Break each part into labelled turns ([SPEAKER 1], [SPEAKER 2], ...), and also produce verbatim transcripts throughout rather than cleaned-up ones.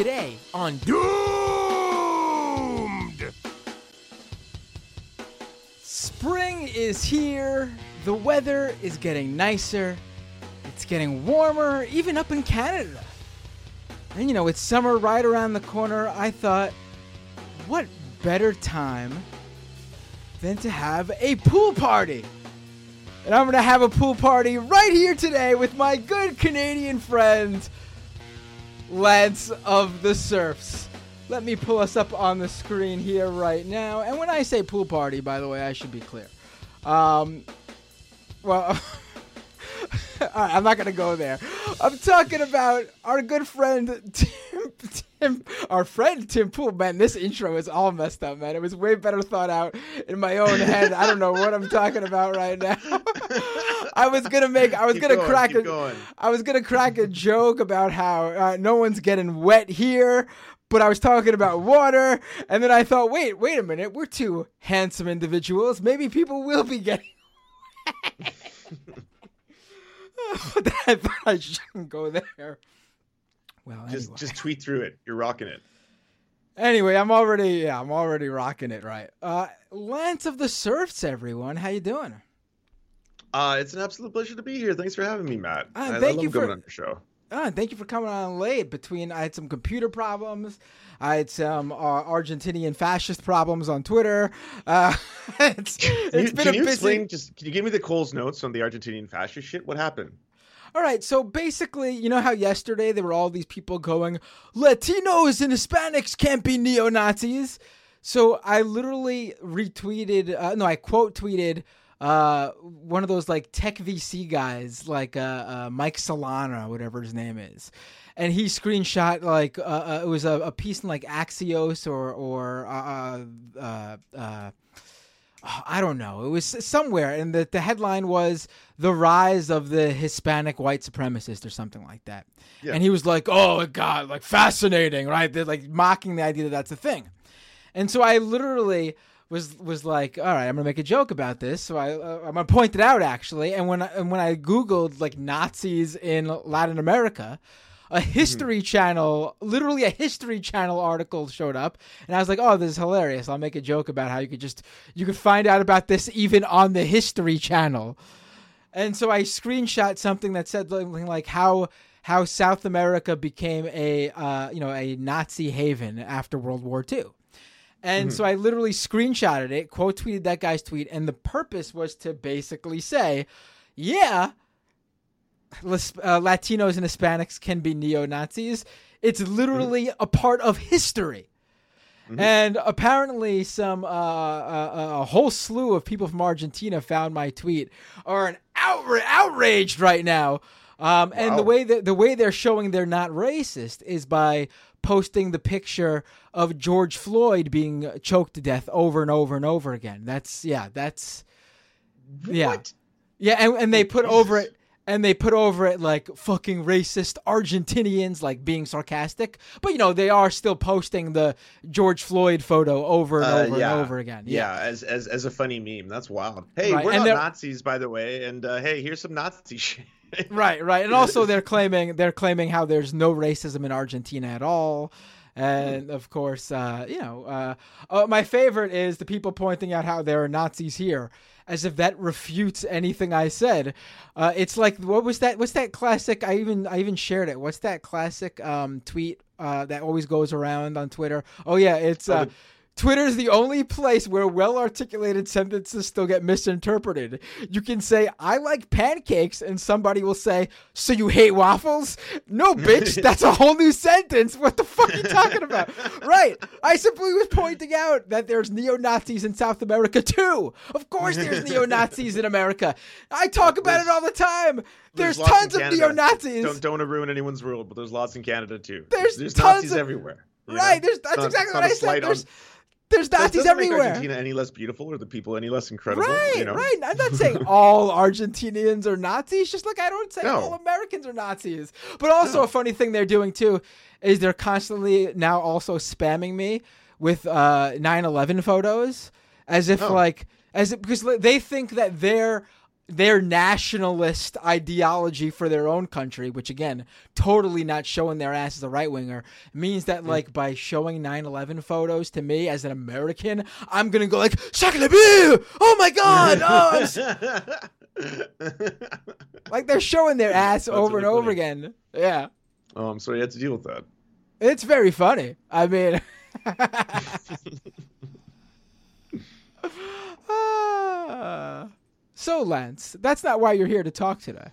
[SPEAKER 1] Today on Doomed! Spring is here. The weather is getting nicer. It's getting warmer, even up in Canada. And you know, it's summer right around the corner. I thought, what better time than to have a pool party? And I'm going to have a pool party right here today with my good Canadian friend, Lance of the Surfs. Let me pull us up on the screen here right now. And when I say pool party, by the way, I should be clear. Um, well, all right, I'm not going to go there. I'm talking about our good friend, Tim, Tim, our friend, Tim Pool. Man, this intro is all messed up, man. It was way better thought out in my own head. I don't know what I'm talking about right now. I was going to make, I was going to crack a, going. I was going to crack a joke about how uh, no one's getting wet here, but I was talking about water. And then I thought, wait, wait a minute. We're two handsome individuals. Maybe people will be getting wet. I thought I shouldn't go there. Well, anyway.
[SPEAKER 2] Just just tweet through it. You're rocking it.
[SPEAKER 1] Anyway, I'm already yeah, I'm already rocking it, right? Uh, Lance of the Surfs, everyone. How you doing?
[SPEAKER 2] Uh, it's an absolute pleasure to be here. Thanks for having me, Matt.
[SPEAKER 1] Uh,
[SPEAKER 2] I,
[SPEAKER 1] thank
[SPEAKER 2] I love
[SPEAKER 1] you for,
[SPEAKER 2] going on your show.
[SPEAKER 1] Uh, thank you for coming on late. Between I had some computer problems, I had some uh, Argentinian fascist problems on Twitter. Uh, it's, it's
[SPEAKER 2] you,
[SPEAKER 1] been
[SPEAKER 2] can
[SPEAKER 1] a
[SPEAKER 2] you
[SPEAKER 1] busy...
[SPEAKER 2] explain? Just can you give me the Cole's notes on the Argentinian fascist shit? What happened?
[SPEAKER 1] All right, so basically, you know how yesterday there were all these people going, Latinos and Hispanics can't be neo-Nazis? So I literally retweeted, uh, no, I quote tweeted uh, one of those like tech V C guys, like uh, uh, Mike Solana, whatever his name is. And he screenshot like, uh, uh, it was a, a piece in like Axios or, or uh, uh, uh, I don't know. It was somewhere, and the, the headline was "The Rise of the Hispanic White Supremacist" or something like that. Yeah. And he was like, "Oh God, like fascinating, right?" They're like mocking the idea that that's a thing. And so I literally was was like, "All right, I'm gonna make a joke about this." So I uh, I'm gonna point it out actually. And when I, and when I Googled like Nazis in Latin America, a History mm-hmm. Channel, literally a History Channel article showed up, and I was like, "Oh, this is hilarious! I'll make a joke about how you could just you could find out about this even on the History Channel." And so I screenshot something that said something like how how South America became a uh, you know a Nazi haven after World War Two. And mm-hmm. so I literally screenshotted it, quote tweeted that guy's tweet, and the purpose was to basically say, "Yeah, Uh, Latinos and Hispanics can be neo-Nazis. It's literally mm-hmm. a part of history." Mm-hmm. And apparently some uh, a, a whole slew of people from Argentina found my tweet are an outra- outraged right now. Um, wow. And the way that the way they're showing they're not racist is by posting the picture of George Floyd being choked to death over and over and over again. That's yeah, that's yeah.
[SPEAKER 2] What?
[SPEAKER 1] Yeah, and, and they put over it And they put over it like fucking racist Argentinians, like being sarcastic. But, you know, they are still posting the George Floyd photo over and
[SPEAKER 2] uh,
[SPEAKER 1] over
[SPEAKER 2] yeah.
[SPEAKER 1] and over again. Yeah,
[SPEAKER 2] yeah as, as as a funny meme. That's wild. Hey,
[SPEAKER 1] right.
[SPEAKER 2] we're
[SPEAKER 1] and
[SPEAKER 2] not Nazis, by the way. And uh, hey, here's some Nazi shit.
[SPEAKER 1] right, right. And also they're claiming they're claiming how there's no racism in Argentina at all. And, of course, uh, you know, uh, uh, my favorite is the people pointing out how there are Nazis here, as if that refutes anything I said. Uh, it's like, what was that? What's that classic? I even I even shared it. What's that classic um, tweet uh, that always goes around on Twitter? Oh, yeah, it's uh, Twitter is the only place where well-articulated sentences still get misinterpreted. You can say, "I like pancakes," and somebody will say, "So you hate waffles?" No, bitch, that's a whole new sentence. What the fuck are you talking about? Right. I simply was pointing out that there's neo-Nazis in South America, too. Of course there's neo-Nazis in America. I talk about
[SPEAKER 2] there's,
[SPEAKER 1] it all the time. There's,
[SPEAKER 2] there's
[SPEAKER 1] tons of neo-Nazis.
[SPEAKER 2] Don't, don't want to ruin anyone's world, but there's lots in Canada, too.
[SPEAKER 1] There's,
[SPEAKER 2] there's
[SPEAKER 1] tons
[SPEAKER 2] Nazis
[SPEAKER 1] of,
[SPEAKER 2] everywhere.
[SPEAKER 1] Right. There's, that's
[SPEAKER 2] not,
[SPEAKER 1] exactly what I said. There's...
[SPEAKER 2] On,
[SPEAKER 1] There's Nazis
[SPEAKER 2] that
[SPEAKER 1] everywhere.
[SPEAKER 2] Make Argentina any less beautiful, or the people any less incredible?
[SPEAKER 1] Right,
[SPEAKER 2] you know?
[SPEAKER 1] right. I'm not saying all Argentinians are Nazis. Just like I don't say
[SPEAKER 2] no.
[SPEAKER 1] all Americans are Nazis. But also
[SPEAKER 2] no.
[SPEAKER 1] a funny thing they're doing too is they're constantly now also spamming me with uh, nine eleven photos, as if
[SPEAKER 2] oh.
[SPEAKER 1] like as if, because they think that they're their nationalist ideology for their own country, which again, totally not showing their ass as a right winger, means that like by showing nine eleven photos to me as an American, I'm gonna go like, Sacre bleu! Oh my god! Oh, like they're showing their ass That's over and funny. over again. Yeah.
[SPEAKER 2] Oh, I'm sorry you had to deal with that.
[SPEAKER 1] It's very funny. I mean. uh, so, Lance, that's not why you're here to talk today.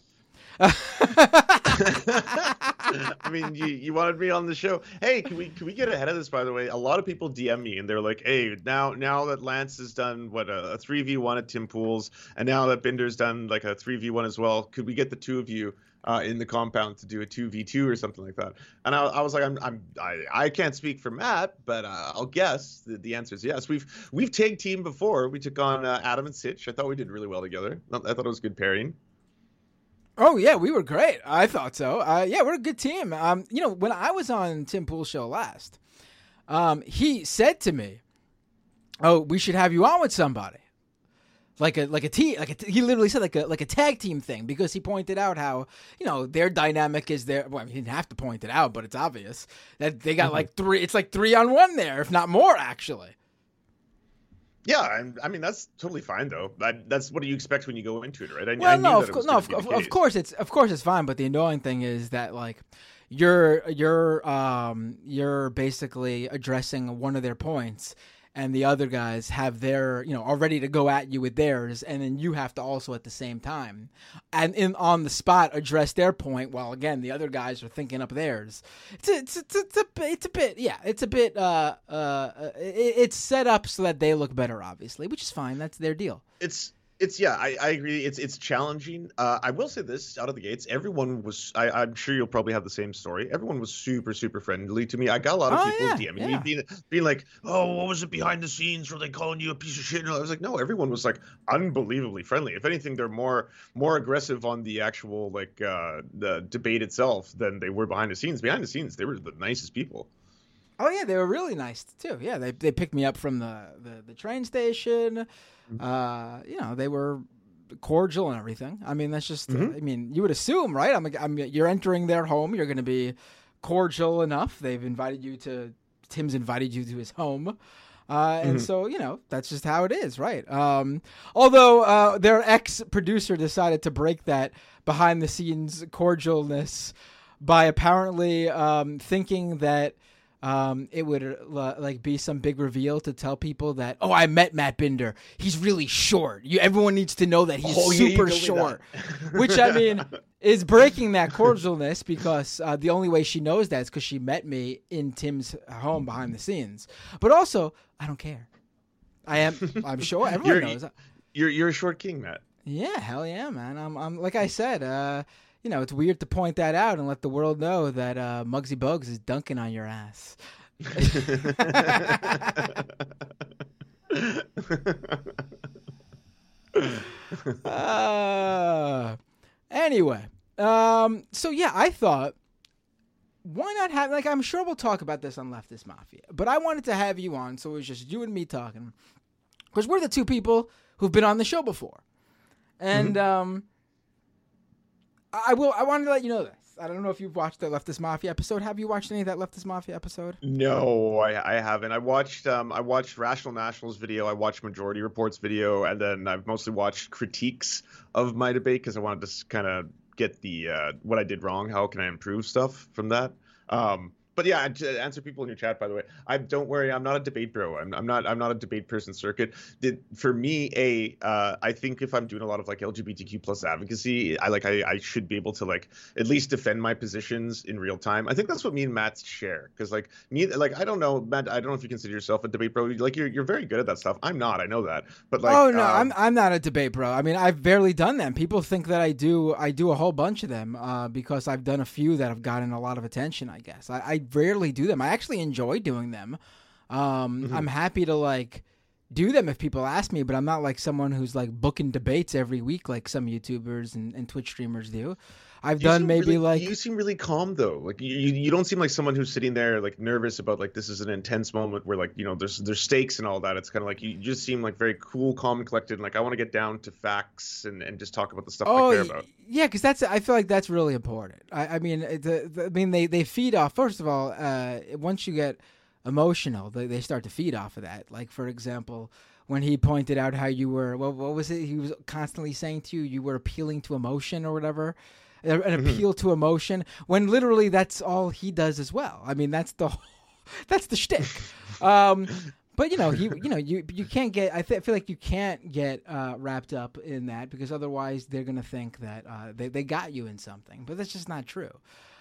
[SPEAKER 2] I mean, you, you wanted me on the show. Hey, can we can we get ahead of this? By the way, a lot of people D M me and they're like, "Hey, now now that Lance has done what a three v one at Tim Pool's, and now that Binder's done like a three v one as well, could we get the two of you uh, in the compound to do a two v two or something like that?" And I, I was like, "I'm I'm I, I can't speak for Matt, but uh, I'll guess the, the answer is yes. We've we've tag teamed before. We took on uh, Adam and Sitch. I thought we did really well together. I thought it was good pairing."
[SPEAKER 1] Oh, yeah, we were great. I thought so. Uh, yeah, we're a good team. Um, you know, when I was on Tim Pool's show last, um, he said to me, "Oh, we should have you on with somebody." Like a like a team, like a t- he literally said like a like a tag team thing, because he pointed out how, you know, their dynamic is there. Well, I mean, he didn't have to point it out, but it's obvious that they got mm-hmm. like three. It's like three on one there, if not more, actually.
[SPEAKER 2] Yeah, I, I mean that's totally fine though. That, that's what do you expect when you go into it, right? I,
[SPEAKER 1] well,
[SPEAKER 2] I
[SPEAKER 1] no, of, co- no of, of course it's of course it's fine. But the annoying thing is that like you're you're um you're basically addressing one of their points, and the other guys have their, you know, are ready to go at you with theirs, and then you have to also at the same time and in on the spot address their point while again the other guys are thinking up theirs. It's a, it's a, it's a, it's a, it's a bit yeah it's a bit uh uh it, it's set up so that they look better, obviously, which is fine. That's their deal.
[SPEAKER 2] It's It's yeah, I, I agree. It's it's challenging. Uh, I will say this out of the gates. Everyone was. I, I'm sure you'll probably have the same story. Everyone was super super friendly to me. I got a lot of
[SPEAKER 1] oh,
[SPEAKER 2] people
[SPEAKER 1] yeah,
[SPEAKER 2] DMing
[SPEAKER 1] yeah.
[SPEAKER 2] me, being being like, "Oh, what was it behind the scenes? Were they calling you a piece of shit?" And I was like, "No." Everyone was like unbelievably friendly. If anything, they're more more aggressive on the actual like uh, the debate itself than they were behind the scenes. Behind the scenes, they were the nicest people.
[SPEAKER 1] Oh yeah, they were really nice too. Yeah, they they picked me up from the the, the train station. Mm-hmm. Uh, you know, they were cordial and everything. I mean, that's just, mm-hmm. uh, I mean, you would assume, right? I'm, I'm, you're entering their home. You're going to be cordial enough. They've invited you to, Tim's invited you to his home. Uh, and mm-hmm. so, you know, that's just how it is, right? Um, although uh, their ex-producer decided to break that behind-the-scenes cordialness by apparently um, thinking that Um, it would uh, like be some big reveal to tell people that, oh, I met Matt Binder. He's really short. You, everyone needs to know that he's oh, super yeah, short, which I mean is breaking that cordialness, because uh, the only way she knows that is because she met me in Tim's home behind the scenes. But also, I don't care. I am. I'm sure everyone
[SPEAKER 2] you're,
[SPEAKER 1] knows.
[SPEAKER 2] You're you're a short king, Matt.
[SPEAKER 1] Yeah, hell yeah, man. I'm. I'm like I said. Uh, You know, it's weird to point that out and let the world know that uh, Muggsy Bogues is dunking on your ass. uh, anyway, um, so yeah, I thought, why not have, like, I'm sure we'll talk about this on Leftist Mafia, but I wanted to have you on, so it was just you and me talking, because we're the two people who've been on the show before. And, mm-hmm. um... I will. I wanted to let you know this. I don't know if you've watched the Leftist Mafia episode. Have you watched any of that Leftist Mafia episode?
[SPEAKER 2] No, I, I haven't. I watched. Um, I watched Rational National's video. I watched Majority Report's video, and then I've mostly watched critiques of my debate because I wanted to kind of get the uh, what I did wrong. How can I improve stuff from that? Um, But yeah, to answer people in your chat, by the way, I don't worry. I'm not a debate bro. I'm, I'm not. I'm not a debate person. Circuit. Did for me, a. Uh, I think if I'm doing a lot of like L G B T Q plus advocacy, I like. I, I should be able to like at least defend my positions in real time. I think that's what me and Matt share. Because like me, like I don't know, Matt. I don't know if you consider yourself a debate bro. Like you're you're very good at that stuff. I'm not. I know that. But like.
[SPEAKER 1] Oh no,
[SPEAKER 2] um,
[SPEAKER 1] I'm I'm not a debate bro. I mean, I've barely done them. People think that I do. I do a whole bunch of them uh, because I've done a few that have gotten a lot of attention. I guess I, I rarely do them. I actually enjoy doing them. Um, mm-hmm. I'm happy to like do them if people ask me, but I'm not like someone who's like booking debates every week like some YouTubers and, and Twitch streamers do. I've
[SPEAKER 2] You
[SPEAKER 1] done
[SPEAKER 2] seem
[SPEAKER 1] maybe
[SPEAKER 2] really,
[SPEAKER 1] like
[SPEAKER 2] you seem really calm though. Like you, you don't seem like someone who's sitting there like nervous about like this is an intense moment where like you know there's there's stakes and all that. It's kind of like you just seem like very cool, calm, and collected. And like I want to get down to facts and, and just talk about the stuff
[SPEAKER 1] oh
[SPEAKER 2] I care about.
[SPEAKER 1] yeah, because that's I feel like that's really important. I, I mean, the, the, I mean they, they feed off. First of all, uh, once you get emotional, they they start to feed off of that. Like for example, when he pointed out how you were, what what was it? He was constantly saying to you, you were appealing to emotion or whatever. An appeal to emotion, when literally that's all he does as well. I mean, that's the whole, that's the shtick. Um, but you know, he, you know, you you can't get. I, th- I feel like you can't get uh, wrapped up in that because otherwise they're gonna think that uh, they they got you in something. But that's just not true.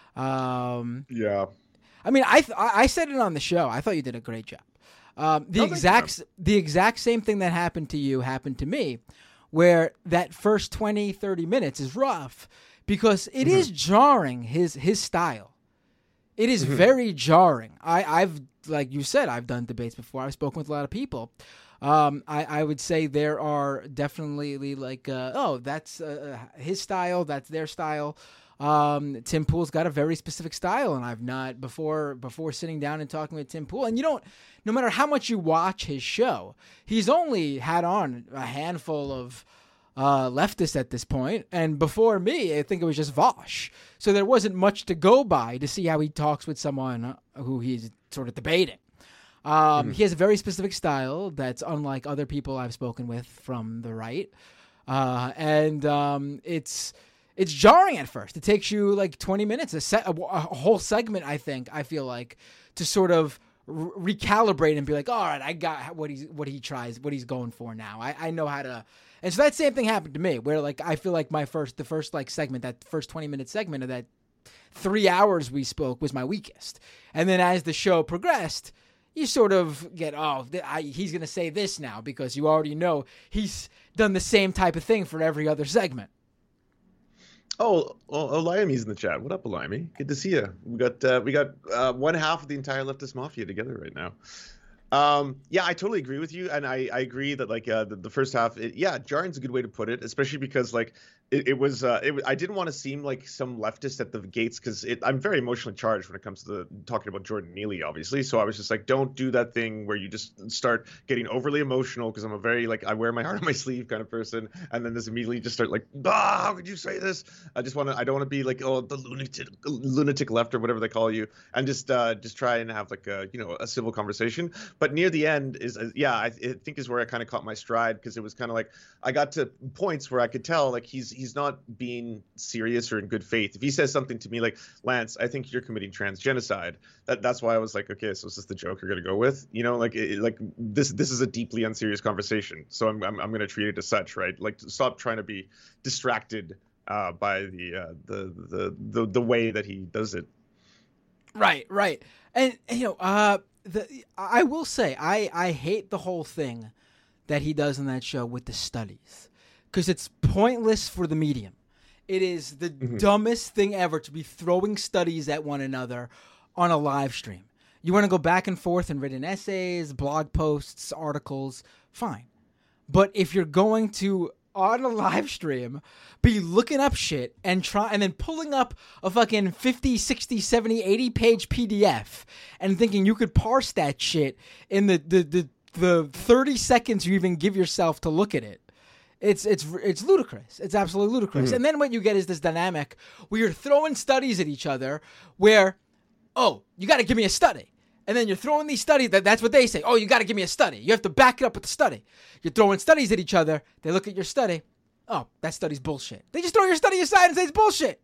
[SPEAKER 1] Um,
[SPEAKER 2] yeah.
[SPEAKER 1] I mean, I th- I said it on the show. I thought you did a great job. Um, the
[SPEAKER 2] Oh,
[SPEAKER 1] exact the exact same thing that happened to you happened to me, where that first twenty, thirty minutes is rough. Because it mm-hmm. is jarring, his his style. It is mm-hmm. very jarring. I, I've, like you said, I've done debates before. I've spoken with a lot of people. Um, I, I would say there are definitely like, uh, oh, that's uh, his style, that's their style. Um, Tim Pool's got a very specific style, and I've not, before before sitting down and talking with Tim Pool, and you don't, no matter how much you watch his show, he's only had on a handful of Uh, leftist at this point, and before me, I think it was just Vosh. So there wasn't much to go by to see how he talks with someone who he's sort of debating. Um, mm-hmm. He has a very specific style that's unlike other people I've spoken with from the right, uh, and um, it's it's jarring at first. It takes you like twenty minutes, a, set, a, a whole segment. I think I feel like to sort of re- recalibrate and be like, all right, I got what he's what he tries, what he's going for now. I, I know how to. And so that same thing happened to me, where like I feel like my first, the first like segment, that first twenty minute segment of that three hours we spoke was my weakest, and then as the show progressed, you sort of get, oh, th- I, he's gonna say this now because you already know he's done the same type of thing for every other segment.
[SPEAKER 2] Oh, oh, Olayami's in the chat. What up, Olayami? Good to see you. We got uh, we got uh, one half of the entire leftist mafia together right now. Um, yeah, I totally agree with you, and I, I agree that like uh, the, the first half, it, yeah, jarring's a good way to put it, especially because like it, it was, uh, it, I didn't want to seem like some leftist at the gates because I'm very emotionally charged when it comes to the, talking about Jordan Neely, obviously. So I was just like, don't do that thing where you just start getting overly emotional because I'm a very like I wear my heart on my sleeve kind of person, and then this immediately just start like, ah, how could you say this? I just want to, I don't want to be like, oh, the lunatic, lunatic left or whatever they call you, and just uh, just try and have like a you know a civil conversation. But near the end is, uh, yeah, I, I think is where I kind of caught my stride because it was kind of like I got to points where I could tell like he's he's not being serious or in good faith. If he says something to me like, Lance, I think you're committing trans genocide, that that's why I was like, okay, so is this the joke you're gonna go with? You know, like it, like this this is a deeply unserious conversation, so I'm I'm, I'm gonna treat it as such, right? Like stop trying to be distracted uh, by the, uh, the the the the way that he does it.
[SPEAKER 1] Right, right, and you know, uh. The, I will say, I, I hate the whole thing that he does in that show with the studies because it's pointless for the medium. It is the mm-hmm. dumbest thing ever to be throwing studies at one another on a live stream. You want to go back and forth in written essays, blog posts, articles, fine. But if you're going to, on a live stream, be looking up shit and try and then pulling up a fucking fifty, sixty, seventy, eighty page P D F and thinking you could parse that shit in the, the, the, the thirty seconds you even give yourself to look at it. It's it's it's ludicrous. It's absolutely ludicrous. Mm-hmm. And then what you get is this dynamic where you're throwing studies at each other where, oh, you got to give me a study. And then you're throwing these studies, that, that's what they say. Oh, you got to give me a study. You have to back it up with the study. You're throwing studies at each other. They look at your study. Oh, that study's bullshit. They just throw your study aside and say it's bullshit.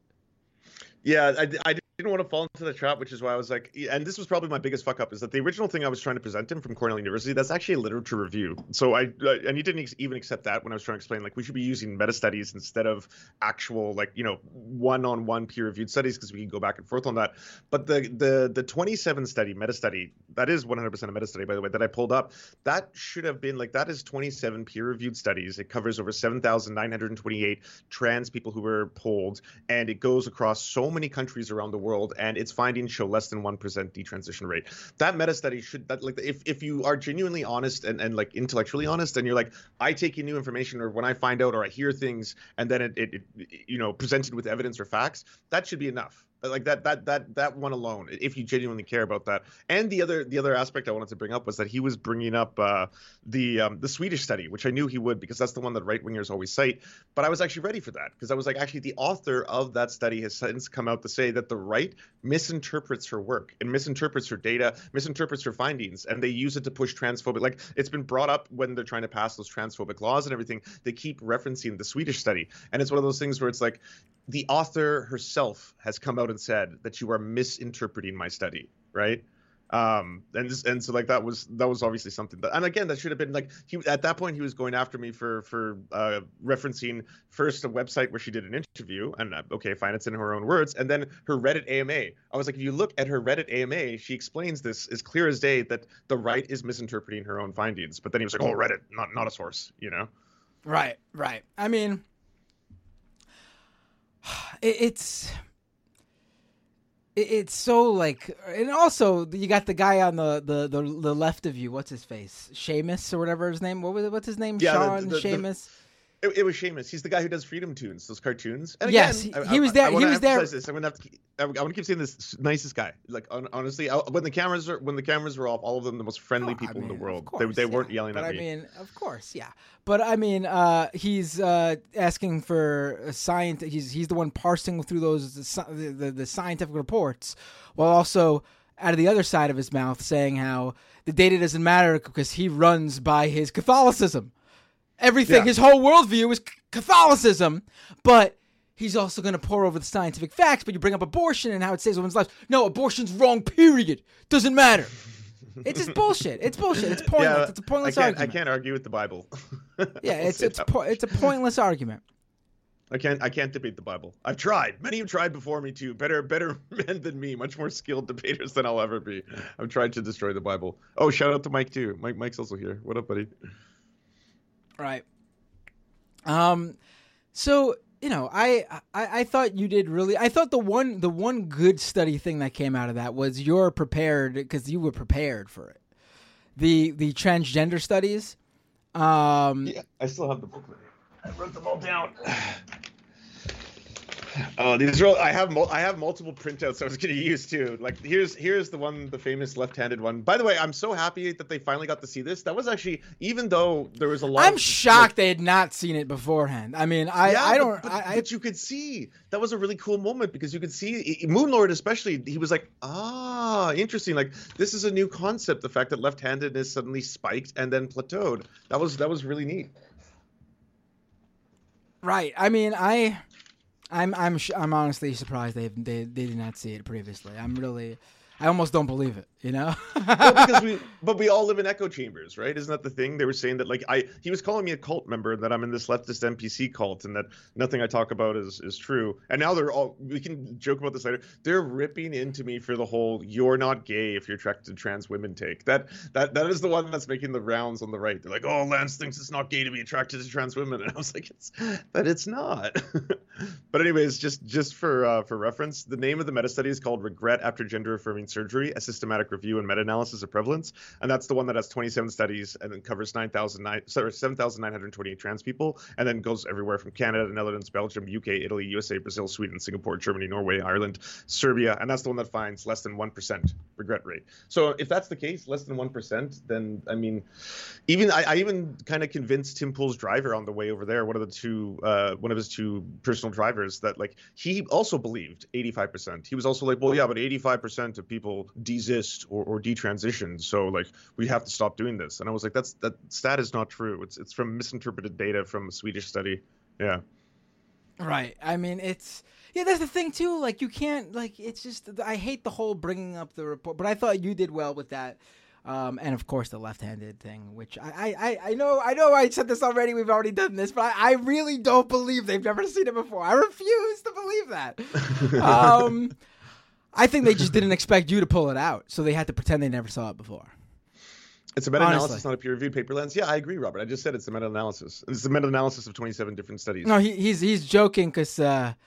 [SPEAKER 2] Yeah, I, I didn't want to fall into the trap, which is why I was like, and this was probably my biggest fuck up, is that the original thing I was trying to present him from Cornell University, that's actually a literature review. So I, and he didn't ex- even accept that when I was trying to explain, like, we should be using meta studies instead of actual, like, you know, one-on-one peer-reviewed studies, because we can go back and forth on that. But the the the twenty-seven study, meta study, that is one hundred percent a meta study, by the way, that I pulled up, that should have been, like, that is twenty-seven peer-reviewed studies. It covers over seven thousand nine hundred twenty-eight trans people who were polled, and it goes across so many countries around the world. world, and its findings show less than one percent detransition rate. That meta study should that like if if you are genuinely honest and, and like intellectually honest, and you're like, I take in new information, or when I find out or I hear things, and then it, it, it you know presented with evidence or facts, that should be enough. Like that, that, that, that one alone, if you genuinely care about that. And the other, the other aspect I wanted to bring up was that he was bringing up uh, the um, the Swedish study, which I knew he would because that's the one that right wingers always cite. But I was actually ready for that because I was like, actually, the author of that study has since come out to say that the right misinterprets her work and misinterprets her data, misinterprets her findings, and they use it to push transphobic. Like it's been brought up when they're trying to pass those transphobic laws and everything. They keep referencing the Swedish study, and it's one of those things where it's like, the author herself has come out and said that you are misinterpreting my study, right? Um, and this, and so like that was that was obviously something that, and again, that should have been like he at that point he was going after me for for uh, referencing first a website where she did an interview, and uh, okay, fine, it's in her own words, and then her Reddit A M A. I was like, if you look at her Reddit A M A, she explains this as clear as day that the right is misinterpreting her own findings. But then he was like, oh, Reddit, not not a source, you know?
[SPEAKER 1] Right, right. I mean. It's it's so like, and also you got the guy on the, the, the, the left of you. What's his face? Seamus or whatever his name. What was it? What's his name?
[SPEAKER 2] Yeah,
[SPEAKER 1] Sean
[SPEAKER 2] the, the,
[SPEAKER 1] Seamus.
[SPEAKER 2] The, it, it was Seamus. He's the guy who does Freedom Tunes, those cartoons. And
[SPEAKER 1] yes,
[SPEAKER 2] again,
[SPEAKER 1] he,
[SPEAKER 2] I,
[SPEAKER 1] he was
[SPEAKER 2] I,
[SPEAKER 1] there.
[SPEAKER 2] I
[SPEAKER 1] he was there.
[SPEAKER 2] This. I'm gonna have to. Keep, I want to keep saying this. Nicest guy. Like on, honestly, I, when the cameras are when the cameras were off, all of them the most friendly
[SPEAKER 1] Oh,
[SPEAKER 2] people
[SPEAKER 1] I mean,
[SPEAKER 2] in the world.
[SPEAKER 1] course,
[SPEAKER 2] they they
[SPEAKER 1] yeah.
[SPEAKER 2] weren't yelling
[SPEAKER 1] but
[SPEAKER 2] at
[SPEAKER 1] I
[SPEAKER 2] me.
[SPEAKER 1] I mean, of course, yeah. But I mean, uh, he's uh, asking for a science. He's he's the one parsing through those the, the, the scientific reports, while also out of the other side of his mouth saying how the data doesn't matter because he runs by his Catholicism. Everything,
[SPEAKER 2] Yeah.
[SPEAKER 1] his whole worldview is Catholicism, but he's also going to pour over the scientific facts. But you bring up abortion and how it saves women's lives. No, abortion's wrong. Period. Doesn't matter. It's just bullshit. It's bullshit. It's pointless.
[SPEAKER 2] Yeah,
[SPEAKER 1] it's a pointless
[SPEAKER 2] I can't,
[SPEAKER 1] argument.
[SPEAKER 2] I can't argue with the Bible.
[SPEAKER 1] Yeah,
[SPEAKER 2] I'll
[SPEAKER 1] it's
[SPEAKER 2] say
[SPEAKER 1] it's
[SPEAKER 2] that
[SPEAKER 1] po-
[SPEAKER 2] much.
[SPEAKER 1] it's a pointless argument.
[SPEAKER 2] I can't I can't debate the Bible. I've tried. Many have tried before me too. Better better men than me. Much more skilled debaters than I'll ever be. I've tried to destroy the Bible. Oh, shout out to Mike too. Mike Mike's also here. What up, buddy?
[SPEAKER 1] Right. Um. So you know, I, I I thought you did really. I thought the one the one good study thing that came out of that was you're prepared because you were prepared for it. The the transgender studies. Um.
[SPEAKER 2] Yeah, I still have the booklet. I wrote them all down. Oh, these are all, I have mul- I have multiple printouts I was going to use too. Like here's here's the one, the famous left-handed one. By the way, I'm so happy that they finally got to see this. That was actually, even though there was a lot.
[SPEAKER 1] I'm
[SPEAKER 2] of,
[SPEAKER 1] shocked
[SPEAKER 2] like,
[SPEAKER 1] they had not seen it beforehand. I mean, I
[SPEAKER 2] yeah,
[SPEAKER 1] I don't.
[SPEAKER 2] But, but,
[SPEAKER 1] I, I,
[SPEAKER 2] but you could see that was a really cool moment because you could see Moonlord, especially. He was like, ah, interesting. Like this is a new concept. The fact that left-handedness suddenly spiked and then plateaued. That was that was really neat.
[SPEAKER 1] Right. I mean, I, I'm, I'm, sh- I'm honestly surprised they, they, they did not see it previously. I'm really, I almost don't believe it. You know?
[SPEAKER 2] Well, because we, but we all live in echo chambers, right? Isn't that the thing? They were saying that, like, I, he was calling me a cult member, that I'm in this leftist N P C cult, and that nothing I talk about is is true. And now they're all, we can joke about this later. They're ripping into me for the whole "you're not gay if you're attracted to trans women" take. That that that is the one that's making the rounds on the right. They're like, "Oh, Lance thinks it's not gay to be attracted to trans women," and I was like, "It's, but it's not." But anyways, just just for uh, for reference, the name of the meta study is called "Regret After Gender Affirming Surgery: A Systematic Review and Meta-Analysis of Prevalence," and that's the one that has twenty-seven studies and then covers nine thousand nine sorry seven thousand nine hundred twenty-eight trans people, and then goes everywhere from Canada, Netherlands, Belgium, U K, Italy, U S A, Brazil, Sweden, Singapore, Germany, Norway, Ireland, Serbia, and that's the one that finds less than one percent regret rate. So if that's the case, less than one percent, then I mean, even I, I even kind of convinced Tim Pool's driver on the way over there, one of the two, uh, one of his two personal drivers, that like he also believed eighty-five percent. He was also like, well, yeah, but eighty-five percent of people desist or, or detransition, so like we have to stop doing this. And I was like, that's that stat is not true. It's it's from misinterpreted data from a Swedish study. Yeah.
[SPEAKER 1] Right. I mean, it's yeah. That's the thing too. Like you can't like. It's just I hate the whole bringing up the report, but I thought you did well with that. Um, and of course the left-handed thing, which I, I, I know I know I said this already. We've already done this, but I, I really don't believe they've never seen it before. I refuse to believe that. um, I think they just didn't expect you to pull it out, so they had to pretend they never saw it before.
[SPEAKER 2] It's a meta-analysis,
[SPEAKER 1] Honestly.
[SPEAKER 2] not a peer-reviewed paper, Lance. Yeah, I agree, Robert. I just said it's a meta-analysis. It's a meta-analysis of twenty-seven different studies.
[SPEAKER 1] No, he, he's he's joking because uh,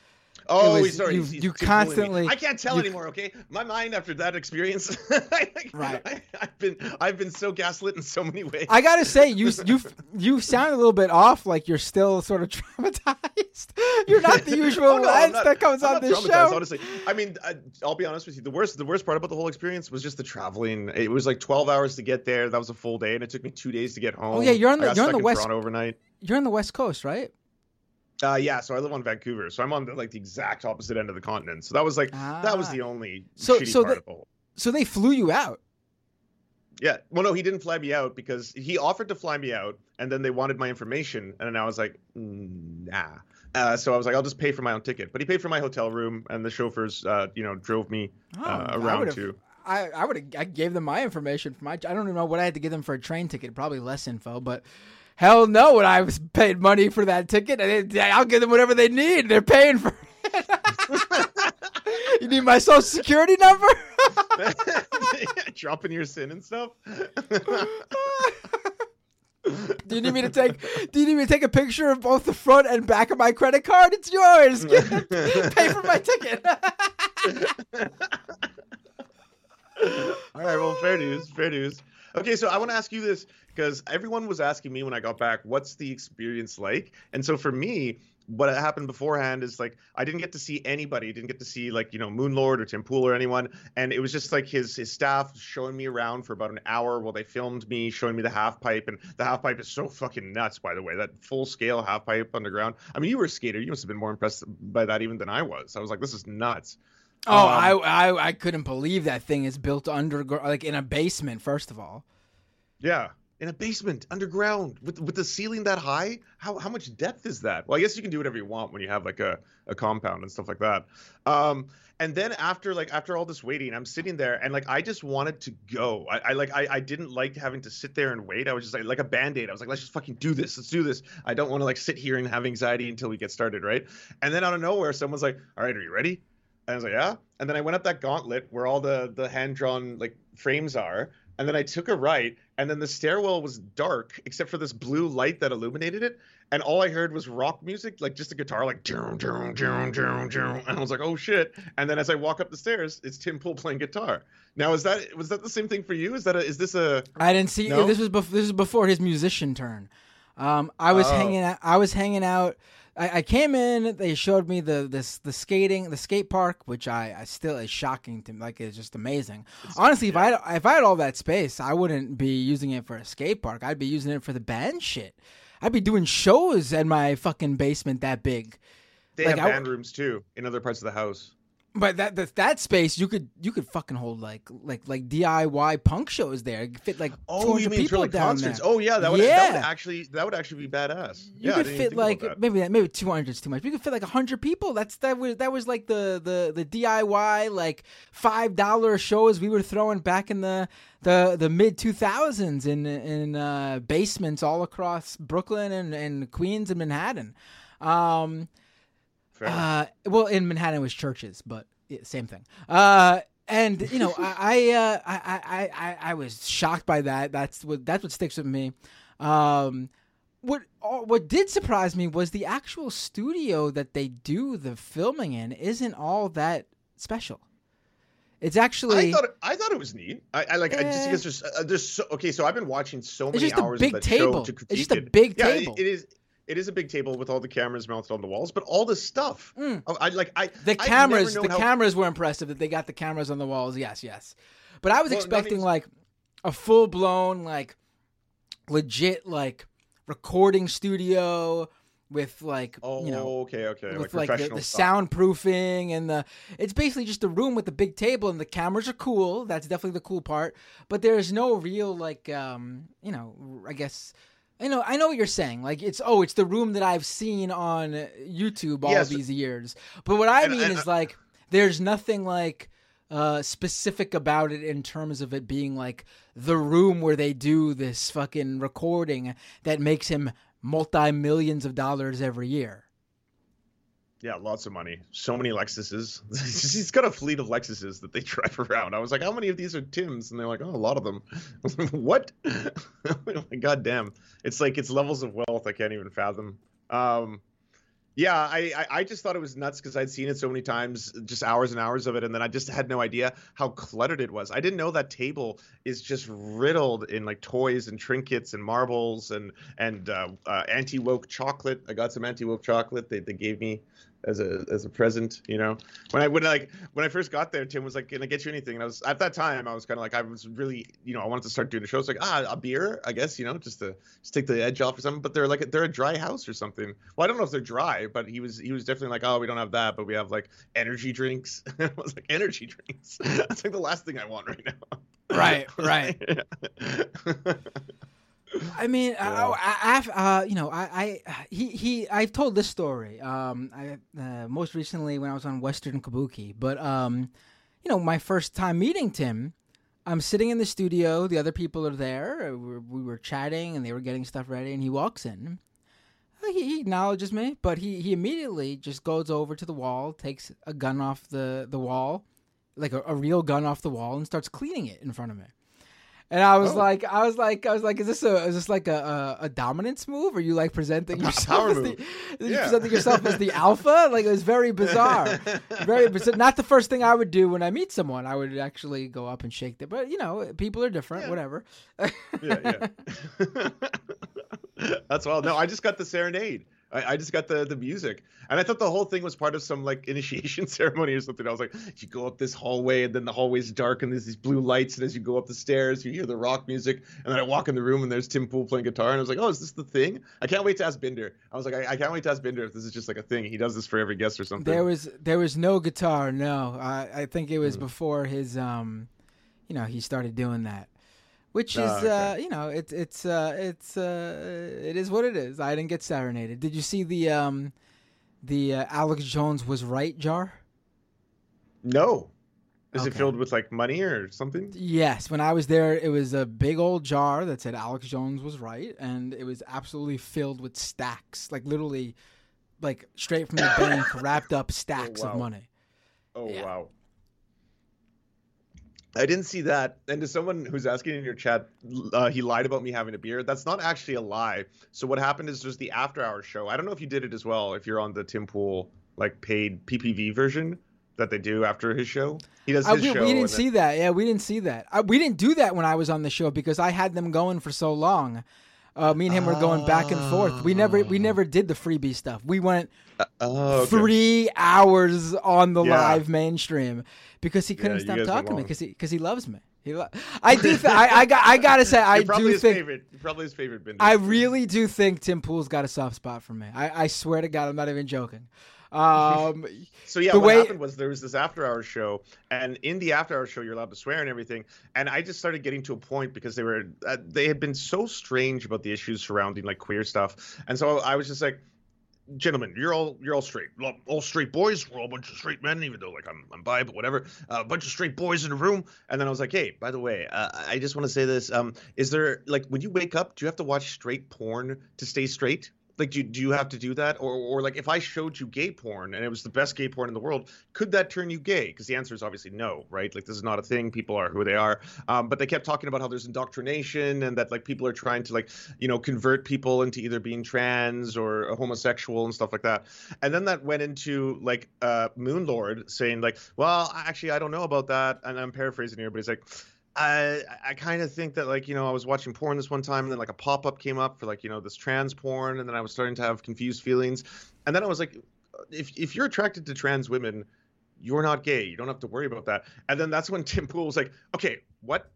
[SPEAKER 2] Oh,
[SPEAKER 1] was,
[SPEAKER 2] sorry.
[SPEAKER 1] You,
[SPEAKER 2] he's, he's
[SPEAKER 1] you
[SPEAKER 2] Tim Pool
[SPEAKER 1] constantly.
[SPEAKER 2] me. I can't tell
[SPEAKER 1] you,
[SPEAKER 2] anymore. Okay, my mind after that experience.
[SPEAKER 1] Right.
[SPEAKER 2] I, I've been I've been so gaslit in so many ways.
[SPEAKER 1] I gotta say, you you you sound a little bit off. Like you're still sort of traumatized. You're not the usual
[SPEAKER 2] oh, no,
[SPEAKER 1] Lance
[SPEAKER 2] not,
[SPEAKER 1] that comes
[SPEAKER 2] I'm
[SPEAKER 1] on
[SPEAKER 2] not
[SPEAKER 1] this show.
[SPEAKER 2] Honestly, I mean, I, I'll be honest with you. The worst the worst part about the whole experience was just the traveling. It was like twelve hours to get there. That was a full day, and it took me two days to get home.
[SPEAKER 1] Oh yeah, you're on the
[SPEAKER 2] I got
[SPEAKER 1] you're on
[SPEAKER 2] stuck
[SPEAKER 1] the
[SPEAKER 2] in
[SPEAKER 1] west.
[SPEAKER 2] Toronto overnight.
[SPEAKER 1] You're on the West Coast, right?
[SPEAKER 2] Uh, yeah, so I live on Vancouver, so I'm on the, like the exact opposite end of the continent. So that was like
[SPEAKER 1] ah.
[SPEAKER 2] that was the only
[SPEAKER 1] so,
[SPEAKER 2] shitty
[SPEAKER 1] so
[SPEAKER 2] part
[SPEAKER 1] they,
[SPEAKER 2] of the whole.
[SPEAKER 1] So they flew you out.
[SPEAKER 2] Yeah, well, no, he didn't fly me out because he offered to fly me out, and then they wanted my information, and then I was like, mm, nah. Uh, so I was like, I'll just pay for my own ticket. But he paid for my hotel room, and the chauffeurs, uh, you know, drove me uh,
[SPEAKER 1] oh,
[SPEAKER 2] around too.
[SPEAKER 1] I, I would have I gave them my information for my. I don't even know what I had to give them for a train ticket. Probably less info, but. Hell no, when I was paid money for that ticket, I'll give them whatever they need. They're paying for it. You need my social security number?
[SPEAKER 2] Dropping your sin and stuff?
[SPEAKER 1] Do you need me to take do you need me to take a picture of both the front and back of my credit card? It's yours. Pay for my ticket.
[SPEAKER 2] All right, well, fair news, fair news. Okay, so I want to ask you this because everyone was asking me when I got back, what's the experience like? And so for me, what happened beforehand is like I didn't get to see anybody, didn't get to see like, you know, Moonlord or Tim Pool or anyone. And it was just like his his staff showing me around for about an hour while they filmed me, showing me the half pipe. And the half pipe is so fucking nuts, by the way, that full scale half pipe underground. I mean, you were a skater. You must have been more impressed by that even than I was. I was like, this is nuts.
[SPEAKER 1] Oh,
[SPEAKER 2] um,
[SPEAKER 1] I, I I couldn't believe that thing is built under like in a basement. First of all,
[SPEAKER 2] yeah, in a basement underground with with the ceiling that high. How how much depth is that? Well, I guess you can do whatever you want when you have like a, a compound and stuff like that. Um, and then after like after all this waiting, I'm sitting there and like I just wanted to go. I, I like I, I didn't like having to sit there and wait. I was just like like a band-aid. I was like, let's just fucking do this. Let's do this. I don't want to like sit here and have anxiety until we get started, right? And then out of nowhere, someone's like, all right, are you ready? And I was like, yeah. And then I went up that gauntlet where all the the hand-drawn like frames are. And then I took a right, and then the stairwell was dark except for this blue light that illuminated it. And all I heard was rock music, like just a guitar, like doom, doom, doom, doom, doom. And I was like, oh shit. And then as I walk up the stairs, it's Tim Pool playing guitar. Now, is that was that the same thing for you? Is that a, is this a?
[SPEAKER 1] I didn't see.
[SPEAKER 2] No?
[SPEAKER 1] This was bef- this was before his musician turn. Um, I was
[SPEAKER 2] oh.
[SPEAKER 1] hanging out. I was hanging out. I, I came in. They showed me the this the skating the skate park, which I, I still is shocking to me. Like it's just amazing. It's, Honestly, yeah. if I had, if I had all that space, I wouldn't be using it for a skate park. I'd be using it for the band shit. I'd be doing shows in my fucking basement that big.
[SPEAKER 2] They
[SPEAKER 1] like,
[SPEAKER 2] have
[SPEAKER 1] I,
[SPEAKER 2] band rooms too in other parts of the house.
[SPEAKER 1] But that, that that space you could you could fucking hold like like like D I Y punk shows there. You could fit like
[SPEAKER 2] oh, you mean
[SPEAKER 1] people
[SPEAKER 2] for like
[SPEAKER 1] down
[SPEAKER 2] concerts?
[SPEAKER 1] There.
[SPEAKER 2] Oh yeah, that would,
[SPEAKER 1] yeah.
[SPEAKER 2] that would actually that would actually be badass.
[SPEAKER 1] You
[SPEAKER 2] yeah,
[SPEAKER 1] could fit like maybe maybe two hundred is too much. You could fit like a hundred people. That's that was that was like the the the D I Y like five dollar shows we were throwing back in the the the mid two thousands in in uh, basements all across Brooklyn and, and Queens and Manhattan. Um, uh, well, in Manhattan it was churches, but. Yeah, same thing. Uh, and you know, I I, uh, I I I I was shocked by that. That's what that's what sticks with me. Um, what what did surprise me was the actual studio that they do the filming in isn't all that special. It's actually
[SPEAKER 2] I thought it, I thought it was neat. I, I like
[SPEAKER 1] eh,
[SPEAKER 2] I just because there's uh, there's so, okay. So I've been watching so
[SPEAKER 1] it's
[SPEAKER 2] many
[SPEAKER 1] just
[SPEAKER 2] hours
[SPEAKER 1] a big
[SPEAKER 2] of that
[SPEAKER 1] table.
[SPEAKER 2] show to critique
[SPEAKER 1] It's just a
[SPEAKER 2] it.
[SPEAKER 1] big
[SPEAKER 2] yeah,
[SPEAKER 1] table.
[SPEAKER 2] It, it is. It is a big table with all the cameras mounted on the walls, but all the stuff.
[SPEAKER 1] Mm.
[SPEAKER 2] I like. I
[SPEAKER 1] the cameras. The
[SPEAKER 2] how...
[SPEAKER 1] cameras were impressive that they got the cameras on the walls. Yes, yes. But I was well, expecting
[SPEAKER 2] even...
[SPEAKER 1] like a full blown, like legit, like recording studio with like
[SPEAKER 2] oh,
[SPEAKER 1] you know,
[SPEAKER 2] okay, okay,
[SPEAKER 1] with
[SPEAKER 2] like,
[SPEAKER 1] like the, the soundproofing and the. It's basically just a room with a big table and the cameras are cool. That's definitely the cool part. But there's no real like, um, you know, I guess. I know, I know what you're saying. Like it's oh, it's the room that I've seen on YouTube all
[SPEAKER 2] yes.
[SPEAKER 1] these years. But what I
[SPEAKER 2] and,
[SPEAKER 1] mean
[SPEAKER 2] and,
[SPEAKER 1] is like there's nothing like uh, specific about it in terms of it being like the room where they do this fucking recording that makes him multi millions of dollars every year.
[SPEAKER 2] Yeah, lots of money. So many Lexuses. He's got a fleet of Lexuses that they drive around. I was like, how many of these are Tim's? And they're like, oh, a lot of them. I was like, what? God damn. It's like, it's levels of wealth I can't even fathom. Um, Yeah, I, I, I just thought it was nuts because I'd seen it so many times, just hours and hours of it, and then I just had no idea how cluttered it was. I didn't know that table is just riddled in like toys and trinkets and marbles and and uh, uh, anti-woke chocolate. I got some anti-woke chocolate they, they gave me as a as a present, you know. When I when like when I first got there, Tim was like, "Can I get you anything?" And I was at that time I was kind of like I was really, you know, I wanted to start doing a show. It's like, ah, a beer, I guess, you know, just to just take the edge off or something. But they're like they're a dry house or something. Well, I don't know if they're dry, but he was he was definitely like, "Oh, we don't have that, but we have like energy drinks." I was like, "Energy drinks? That's like the last thing I want right now."
[SPEAKER 1] Right, right. I mean, yeah. I, I've, uh, you know, I, I, he, he, I've told this story, um, I, uh, most recently when I was on Western Kabuki, but, um, you know, my first time meeting Tim, I'm sitting in the studio, the other people are there, we were, we were chatting and they were getting stuff ready, and he walks in, he, he acknowledges me, but he, he immediately just goes over to the wall, takes a gun off the, the wall, like a, a real gun off the wall, and starts cleaning it in front of me. And I was oh. like, I was like, I was like, is this a, is this like a, a, a dominance move? Are you like presenting yourself as the, yeah. presenting yourself as the alpha? Like, it was very bizarre, very bizarre. Not the first thing I would do when I meet someone. I would actually go up and shake them. But you know, people are different. Yeah. Whatever.
[SPEAKER 2] yeah, yeah. That's all. No, I just got the serenade. I, I just got the, the music, and I thought the whole thing was part of some like initiation ceremony or something. I was like, you go up this hallway, and then the hallway's dark, and there's these blue lights, and as you go up the stairs, you hear the rock music, and then I walk in the room, and there's Tim Pool playing guitar, and I was like, oh, is this the thing? I can't wait to ask Binder. I was like, I, I can't wait to ask Binder if this is just like a thing. He does this for every guest or something.
[SPEAKER 1] There was there was no guitar, no. I I think it was mm. before his um, you know, he started doing that. Which is, oh, okay. uh, you know, it's it's uh, it's uh, it is what it is. I didn't get serenaded. Did you see the um, the uh, Alex Jones was right jar?
[SPEAKER 2] No. Is
[SPEAKER 1] okay.
[SPEAKER 2] it filled with like money or something?
[SPEAKER 1] Yes. When I was there, it was a big old jar that said Alex Jones was right, and it was absolutely filled with stacks, like literally, like straight from the bank, wrapped up stacks
[SPEAKER 2] oh, wow.
[SPEAKER 1] of money.
[SPEAKER 2] Oh
[SPEAKER 1] yeah.
[SPEAKER 2] wow. I didn't see that. And to someone who's asking in your chat, uh, he lied about me having a beer. That's not actually a lie. So what happened is there's the after hours show. I don't know if you did it as well, if you're on the Tim Pool like paid P P V version that they do after his show. He does his
[SPEAKER 1] uh, we,
[SPEAKER 2] show.
[SPEAKER 1] We didn't see then... that. Yeah, we didn't see that. Uh, we didn't do that when I was on the show because I had them going for so long. Uh, me and him were going back and forth. We never we never did the freebie stuff. We went
[SPEAKER 2] uh, oh, okay.
[SPEAKER 1] three hours on the
[SPEAKER 2] yeah.
[SPEAKER 1] live mainstream because he couldn't
[SPEAKER 2] yeah,
[SPEAKER 1] stop talking to me
[SPEAKER 2] long.
[SPEAKER 1] because he because he loves me. He lo- I do. Th- I, I got. I gotta say. I
[SPEAKER 2] You're probably
[SPEAKER 1] do
[SPEAKER 2] his
[SPEAKER 1] think.
[SPEAKER 2] Favorite. You're probably his favorite. Binder.
[SPEAKER 1] I really do think Tim Pool's got a soft spot for me. I, I swear to God, I'm not even joking. Um,
[SPEAKER 2] so yeah,
[SPEAKER 1] the
[SPEAKER 2] what
[SPEAKER 1] way...
[SPEAKER 2] happened was there was this after hours show, and in the after hours show, you're allowed to swear and everything. And I just started getting to a point because they were uh, they had been so strange about the issues surrounding like queer stuff, and so I was just like, gentlemen, you're all you're all straight, all straight boys. We're all a bunch of straight men, even though like I'm I'm bi, but whatever. Uh, a bunch of straight boys in a room. And then I was like, hey, by the way, uh, I just want to say this. Um, is there like when you wake up, do you have to watch straight porn to stay straight? Like, do you, do you have to do that? Or, or like, if I showed you gay porn and it was the best gay porn in the world, could that turn you gay? Because the answer is obviously no, right? Like, this is not a thing. People are who they are. Um, but they kept talking about how there's indoctrination and that, like, people are trying to, like, you know, convert people into either being trans or a homosexual and stuff like that. And then that went into, like, uh, Moonlord saying, like, well, actually, I don't know about that. And I'm paraphrasing here, but he's like, I I kind of think that, like, you know, I was watching porn this one time and then like a pop-up came up for like, you know, this trans porn, and then I was starting to have confused feelings. And then I was like, if if you're attracted to trans women, you're not gay. You don't have to worry about that. And then that's when Tim Pool was like, okay, what?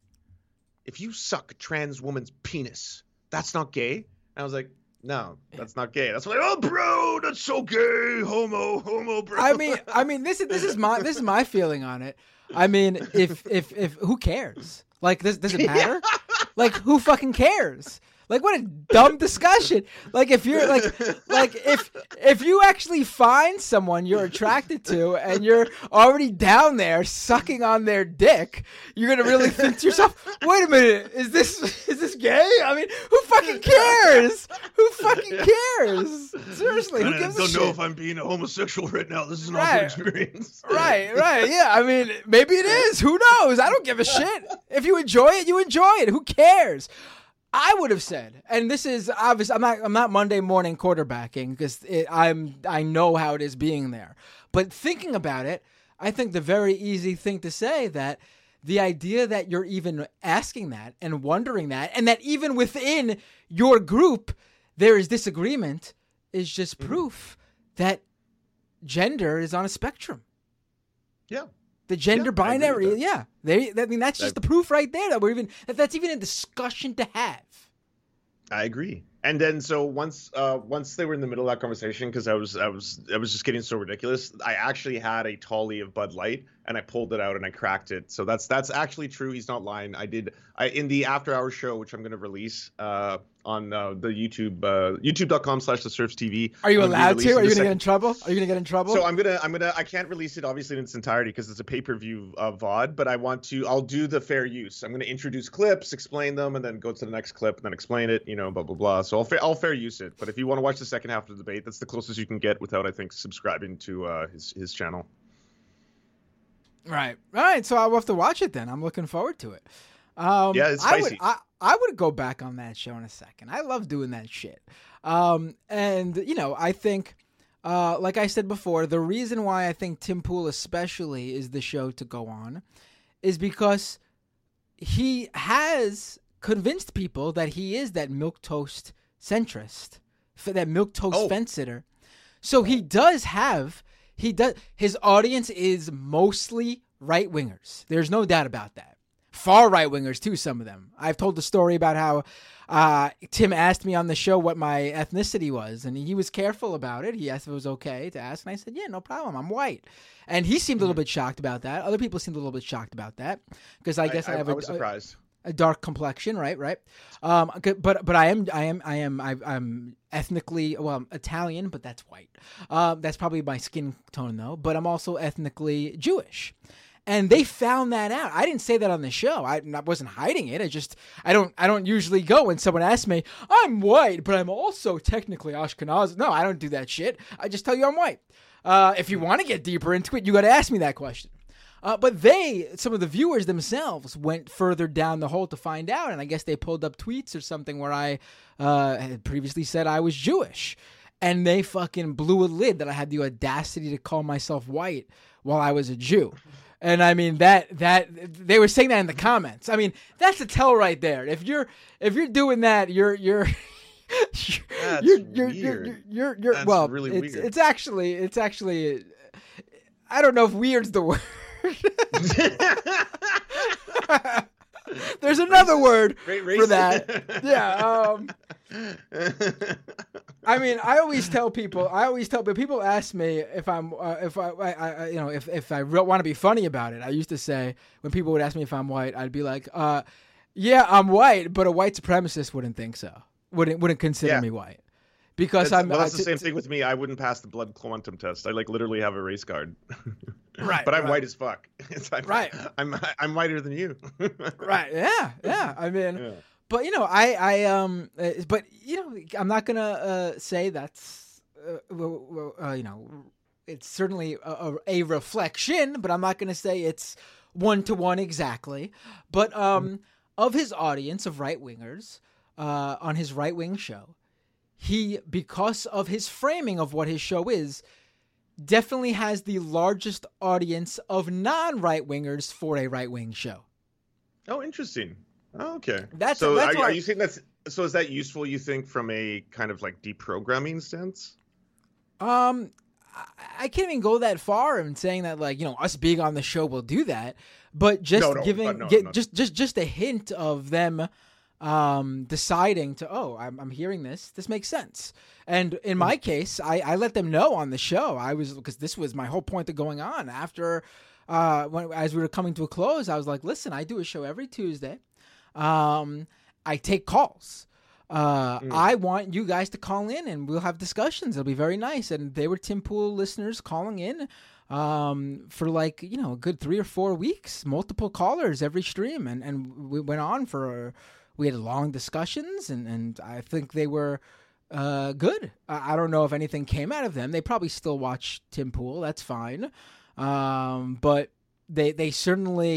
[SPEAKER 2] If you suck a trans woman's penis, that's not gay? And I was like, no, that's not gay. That's like, oh, bro, that's so gay, homo, homo, bro.
[SPEAKER 1] I mean, I mean, this is this is my this is my feeling on it. I mean, if if if who cares? Like, does does it matter? Like, who fucking cares? Like, what a dumb discussion. Like, if you're like, like if if you actually find someone you're attracted to and you're already down there sucking on their dick, you're gonna really think to yourself, wait a minute, is this is this gay? I mean, who fucking cares? Who fucking cares? Seriously, who gives a shit?
[SPEAKER 2] I don't know if I'm being a homosexual right now. This is an
[SPEAKER 1] right.
[SPEAKER 2] awful experience.
[SPEAKER 1] Right, right, yeah. I mean, maybe it is. Who knows? I don't give a shit. If you enjoy it, you enjoy it. Who cares? I would have said, and this is obvious. I'm not. I'm not Monday morning quarterbacking because I'm. I know how it is being there. But thinking about it, I think the very easy thing to say that the idea that you're even asking that and wondering that, and that even within your group there is disagreement, is just mm-hmm. proof that gender is on a spectrum.
[SPEAKER 2] Yeah.
[SPEAKER 1] The gender yeah, binary, yeah. They, I mean, that's just I, the proof right there that we're even that that's even a discussion to have.
[SPEAKER 2] I agree. And then so once uh, once they were in the middle of that conversation, because I was I was I was just getting so ridiculous, I actually had a Tolly of Bud Light and I pulled it out and I cracked it. So that's that's actually true. He's not lying. I did I in the after hours show, which I'm going to release uh, on uh, the YouTube uh, youtube.com slash the Surfs T V.
[SPEAKER 1] Are you allowed to? Are you going to get in trouble? Are you going to get in trouble?
[SPEAKER 2] So I'm gonna I'm gonna I can't release it obviously in its entirety because it's a pay per view uh, V O D. But I want to I'll do the fair use. I'm going to introduce clips, explain them, and then go to the next clip and then explain it. You know, blah blah blah. So I'll fa- I'll fair use it. But if you want to watch the second half of the debate, that's the closest you can get without I think subscribing to uh, his his channel.
[SPEAKER 1] Right. All right. So I'll have to watch it then. I'm looking forward to it. Um,
[SPEAKER 2] yeah, it's
[SPEAKER 1] I
[SPEAKER 2] spicy.
[SPEAKER 1] would, I, I would go back on that show in a second. I love doing that shit. Um, and, you know, I think, uh, like I said before, the reason why I think Tim Pool especially is the show to go on is because he has convinced people that he is that milquetoast centrist, that milquetoast
[SPEAKER 2] oh.
[SPEAKER 1] fence sitter. So he does have... He does. His audience is mostly right wingers. There's no doubt about that. Far right wingers too. Some of them. I've told the story about how uh, Tim asked me on the show what my ethnicity was, and he was careful about it. He asked if it was okay to ask, and I said, "Yeah, no problem. I'm white." And he seemed a little bit shocked about that. Other people seemed a little bit shocked about that because I guess I, I, I have
[SPEAKER 2] I
[SPEAKER 1] a,
[SPEAKER 2] was surprised.
[SPEAKER 1] A, a dark complexion, right? Right. Um, but but I am I am I am I, I'm ethnically well I'm Italian, but that's white. Um, that's probably my skin tone though. But I'm also ethnically Jewish, and they found that out. I didn't say that on the show. I, I wasn't hiding it. I just I don't I don't usually go when someone asks me I'm white, but I'm also technically Ashkenazi. No, I don't do that shit. I just tell you I'm white. Uh, if you want to get deeper into it, you got to ask me that question. Uh, but they, some of the viewers themselves, went further down the hole to find out, and I guess they pulled up tweets or something where I uh, had previously said I was Jewish, and they fucking blew a lid that I had the audacity to call myself white while I was a Jew. And I mean that that they were saying that in the comments. I mean that's a tell right there. If you're if you're doing that, you're you're.
[SPEAKER 2] That's
[SPEAKER 1] you're, you're,
[SPEAKER 2] weird.
[SPEAKER 1] You're, you're, you're, you're
[SPEAKER 2] That's
[SPEAKER 1] well,
[SPEAKER 2] really
[SPEAKER 1] it's,
[SPEAKER 2] weird.
[SPEAKER 1] it's actually, it's actually, I don't know if weird's the word. There's another
[SPEAKER 2] racist.
[SPEAKER 1] word
[SPEAKER 2] Great
[SPEAKER 1] for that. Yeah. Um, I mean, I always tell people. I always tell people. People ask me if I'm, uh, if I, I, I, you know, if if I re- want to be funny about it. I used to say when people would ask me if I'm white, I'd be like, uh, "Yeah, I'm white," but a white supremacist wouldn't think so. Wouldn't wouldn't consider
[SPEAKER 2] yeah.
[SPEAKER 1] me white. Because
[SPEAKER 2] that's,
[SPEAKER 1] I'm.
[SPEAKER 2] Well, that's
[SPEAKER 1] I,
[SPEAKER 2] the
[SPEAKER 1] t-
[SPEAKER 2] same
[SPEAKER 1] t-
[SPEAKER 2] thing with me. I wouldn't pass the blood quantum test. I like literally have a race card.
[SPEAKER 1] Right.
[SPEAKER 2] But I'm
[SPEAKER 1] right.
[SPEAKER 2] white as fuck. I'm,
[SPEAKER 1] right.
[SPEAKER 2] I'm I'm whiter than you.
[SPEAKER 1] Right. Yeah. Yeah. I mean,
[SPEAKER 2] yeah.
[SPEAKER 1] but you know, I I um, uh, but you know, I'm not gonna uh, say that's uh, well, uh, you know, it's certainly a, a reflection, but I'm not gonna say it's one to one exactly. But um, mm. of his audience of right wingers, uh, on his right wing show. He, because of his framing of what his show is, definitely has the largest audience of non-right wingers for a right-wing show.
[SPEAKER 2] Oh, interesting. Oh, okay.
[SPEAKER 1] That's
[SPEAKER 2] so.
[SPEAKER 1] That's
[SPEAKER 2] are,
[SPEAKER 1] why,
[SPEAKER 2] are you saying that's so? Is that useful? You think from a kind of like deprogramming sense?
[SPEAKER 1] Um, I, I can't even go that far in saying that, like, you know, us being on the show will do that, but just
[SPEAKER 2] no, no,
[SPEAKER 1] giving
[SPEAKER 2] no,
[SPEAKER 1] get,
[SPEAKER 2] no.
[SPEAKER 1] just just just a hint of them. Um, deciding to, oh, I'm, I'm hearing this. This makes sense. And in my case, I, I let them know on the show. I was, because this was my whole point of going on. After, uh, when as we were coming to a close, I was like, listen, I do a show every Tuesday. Um, I take calls. Uh, mm. I want you guys to call in and we'll have discussions. It'll be very nice. And they were Tim Pool listeners calling in um, for like, you know, a good three or four weeks, multiple callers every stream. And, and we went on for a, We had long discussions, and, and I think they were uh, good. I, I don't know if anything came out of them. They probably still watch Tim Pool. That's fine. Um, but they they certainly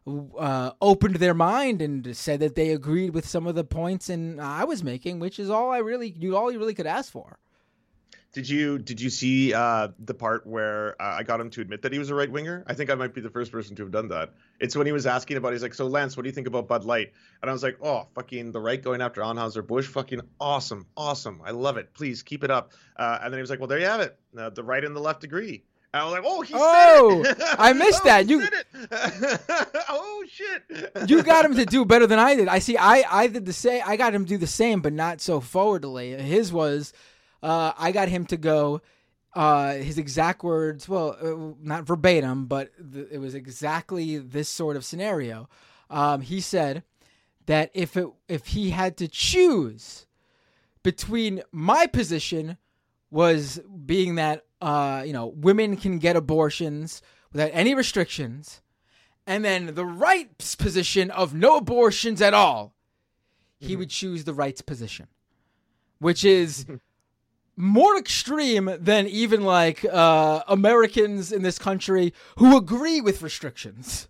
[SPEAKER 1] uh, opened their mind and said that they agreed with some of the points and I was making, which is all I really, you all you really could ask for.
[SPEAKER 2] Did you did you see uh, the part where uh, I got him to admit that he was a right winger? I think I might be the first person to have done that. It's when he was asking about, he's like, so Lance, what do you think about Bud Light? And I was like, oh, fucking the right going after Anheuser-Busch, fucking awesome, awesome. I love it. Please keep it up. Uh, and then he was like, well, there you have it. Uh, the right and the left agree. And I was like, oh, he
[SPEAKER 1] oh,
[SPEAKER 2] said it.
[SPEAKER 1] I missed
[SPEAKER 2] oh,
[SPEAKER 1] that.
[SPEAKER 2] He
[SPEAKER 1] You
[SPEAKER 2] said it. oh shit.
[SPEAKER 1] You got him to do better than I did. I see. I I did the same. I got him to do the same, but not so forwardly. His was, uh, I got him to go. Uh, his exact words, well, uh, not verbatim, but th- it was exactly this sort of scenario. Um, he said that if it if he had to choose between my position was being that uh, you know women can get abortions without any restrictions, and then the right's position of no abortions at all, he mm-hmm. would choose the right's position, which is more extreme than even like uh, Americans in this country who agree with restrictions.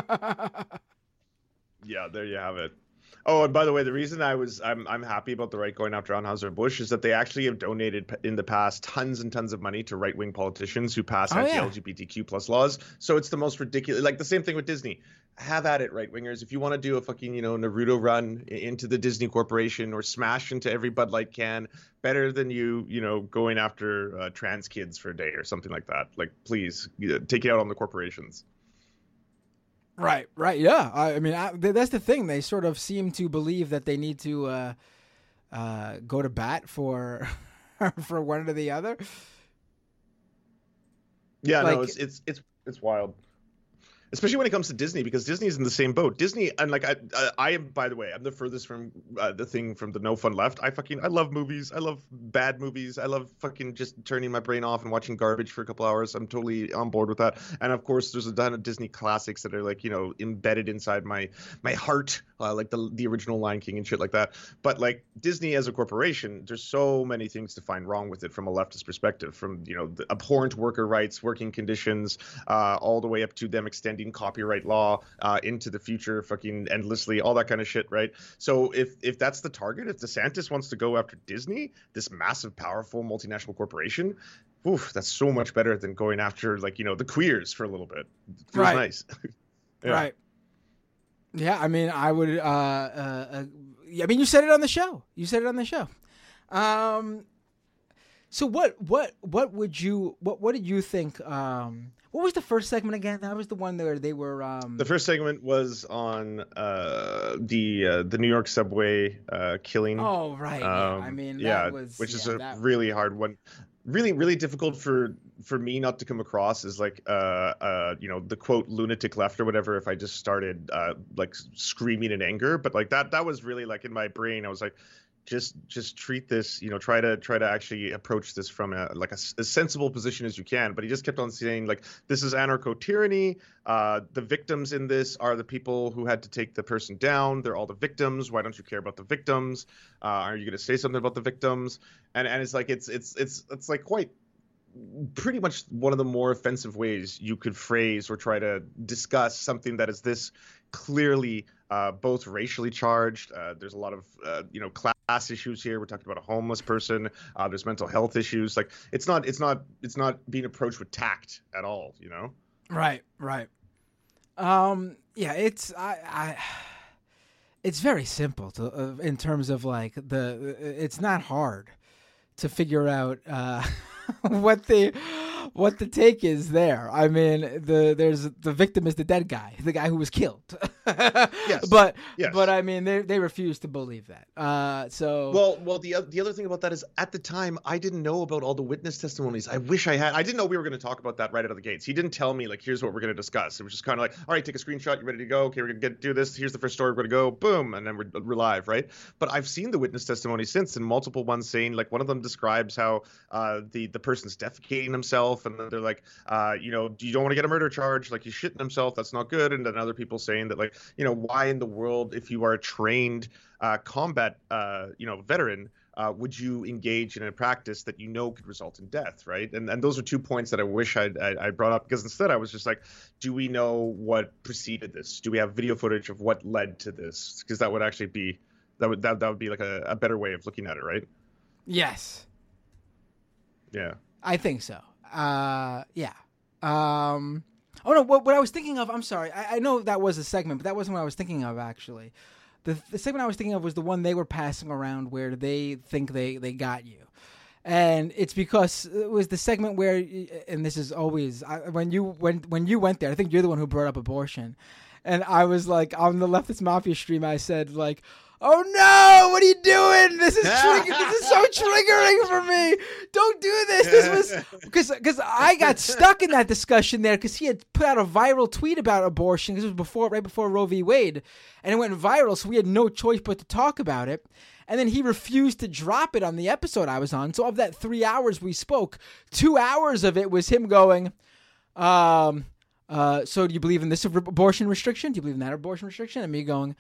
[SPEAKER 2] Yeah, there you have it. Oh, and by the way, the reason I was I'm I'm happy about the right going after Anheuser-Busch is that they actually have donated in the past tons and tons of money to right-wing politicians who pass
[SPEAKER 1] oh,
[SPEAKER 2] anti-L G B T Q plus laws. So it's the most ridiculous. Like the same thing with Disney. Have at it, right-wingers. If you want to do a fucking, you know, Naruto run into the Disney Corporation or smash into every Bud Light can, better than you, you know, going after uh, trans kids for a day or something like that. Like, please, take it out on the corporations.
[SPEAKER 1] Right, right, yeah. I, I mean, I, that's the thing. They sort of seem to believe that they need to uh, uh, go to bat for for one or the other.
[SPEAKER 2] Yeah,
[SPEAKER 1] like,
[SPEAKER 2] no, it's it's it's it's wild. Especially when it comes to Disney, because Disney's in the same boat. Disney, and like I, I, I am, by the way, I'm the furthest from uh, the thing from the no fun left. I fucking, I love movies. I love bad movies. I love fucking just turning my brain off and watching garbage for a couple hours. I'm totally on board with that. And of course, there's a ton of Disney classics that are like, you know, embedded inside my my heart, uh, like the the original Lion King and shit like that. But like Disney as a corporation, there's so many things to find wrong with it from a leftist perspective. From, you know, the abhorrent worker rights, working conditions, uh, all the way up to them extending copyright law uh, into the future, fucking endlessly, all that kind of shit, right? So if if that's the target, if DeSantis wants to go after Disney, this massive, powerful multinational corporation, oof, that's so much better than going after, like, you know, the queers for a little bit. It feels
[SPEAKER 1] right.
[SPEAKER 2] nice. Yeah.
[SPEAKER 1] Right. Yeah, I mean, I would. Uh, uh, uh, I mean, you said it on the show. You said it on the show. Um. So what? What? What would you? What? What did you think? Um. What was the first segment again? That was the one where they were. Um...
[SPEAKER 2] The first segment was on uh, the uh, the New York subway uh, killing.
[SPEAKER 1] Oh right, um, yeah. I mean, that
[SPEAKER 2] yeah,
[SPEAKER 1] was,
[SPEAKER 2] which is
[SPEAKER 1] yeah,
[SPEAKER 2] a
[SPEAKER 1] that...
[SPEAKER 2] really hard one. Really, really difficult for for me not to come across as like uh uh you know the quote lunatic left or whatever if I just started uh like screaming in anger. But like that that was really like in my brain. I was like, just just treat this, you know, try to try to actually approach this from a like a, a sensible position as you can. But he just kept on saying like, this is anarcho-tyranny. Uh, the victims in this are the people who had to take the person down. They're all the victims. Why don't you care about the victims? Uh, are you going to say something about the victims? And and it's like it's it's it's it's like quite pretty much one of the more offensive ways you could phrase or try to discuss something that is this clearly uh, both racially charged. Uh, there's a lot of, uh, you know, class issues here. We're talking about a homeless person. Uh, there's mental health issues. Like it's not, it's not, it's not being approached with tact at all, you know?
[SPEAKER 1] Right, right. Um, yeah, it's, I, I, it's very simple to, uh, in terms of like the, it's not hard to figure out, uh, what the what the take is there. I mean, the there's the victim is the dead guy, the guy who was killed.
[SPEAKER 2] Yes.
[SPEAKER 1] But
[SPEAKER 2] yes.
[SPEAKER 1] but I mean, they they refuse to believe that. Uh, so
[SPEAKER 2] well, well, the the other thing about that is at the time I didn't know about all the witness testimonies. I wish I had. I didn't know we were going to talk about that right out of the gates. He didn't tell me like, here's what we're going to discuss. It was just kind of like, all right, take a screenshot. You ready to go? Okay, we're going to get do this. Here's the first story. We're going to go. Boom, and then we're, we're live, right? But I've seen the witness testimony since, and multiple ones saying like one of them describes how uh, the the person's defecating himself, and then they're like, uh, you know, you don't want to get a murder charge, like he's shitting himself, that's not good. And then other people saying that, like, you know, why in the world, if you are a trained uh, combat, uh, you know, veteran, uh, would you engage in a practice that you know could result in death, right? And and those are two points that I wish I'd, I I brought up, because instead I was just like, do we know what preceded this? Do we have video footage of what led to this? Because that would actually be that would that, that would be like a, a better way of looking at it, right?
[SPEAKER 1] Yes.
[SPEAKER 2] Yeah.
[SPEAKER 1] I think so. Uh, yeah. Um, oh no, what, what I was thinking of, I'm sorry. I, I know that was a segment, but that wasn't what I was thinking of, actually. The, the segment I was thinking of was the one they were passing around where they think they, they got you. And it's because it was the segment where, and this is always, I, when you when, when you went there, I think you're the one who brought up abortion. And I was like, on the Leftist Mafia stream, I said, like, oh no, what are you doing? This is trigger- this is so triggering for me. Don't do this. This was because because I got stuck in that discussion there because he had put out a viral tweet about abortion, because it was before right before Roe v. Wade, and it went viral, so we had no choice but to talk about it. And then he refused to drop it on the episode I was on. So of that three hours we spoke, two hours of it was him going, um, uh, so do you believe in this abortion restriction? Do you believe in that abortion restriction? And me going,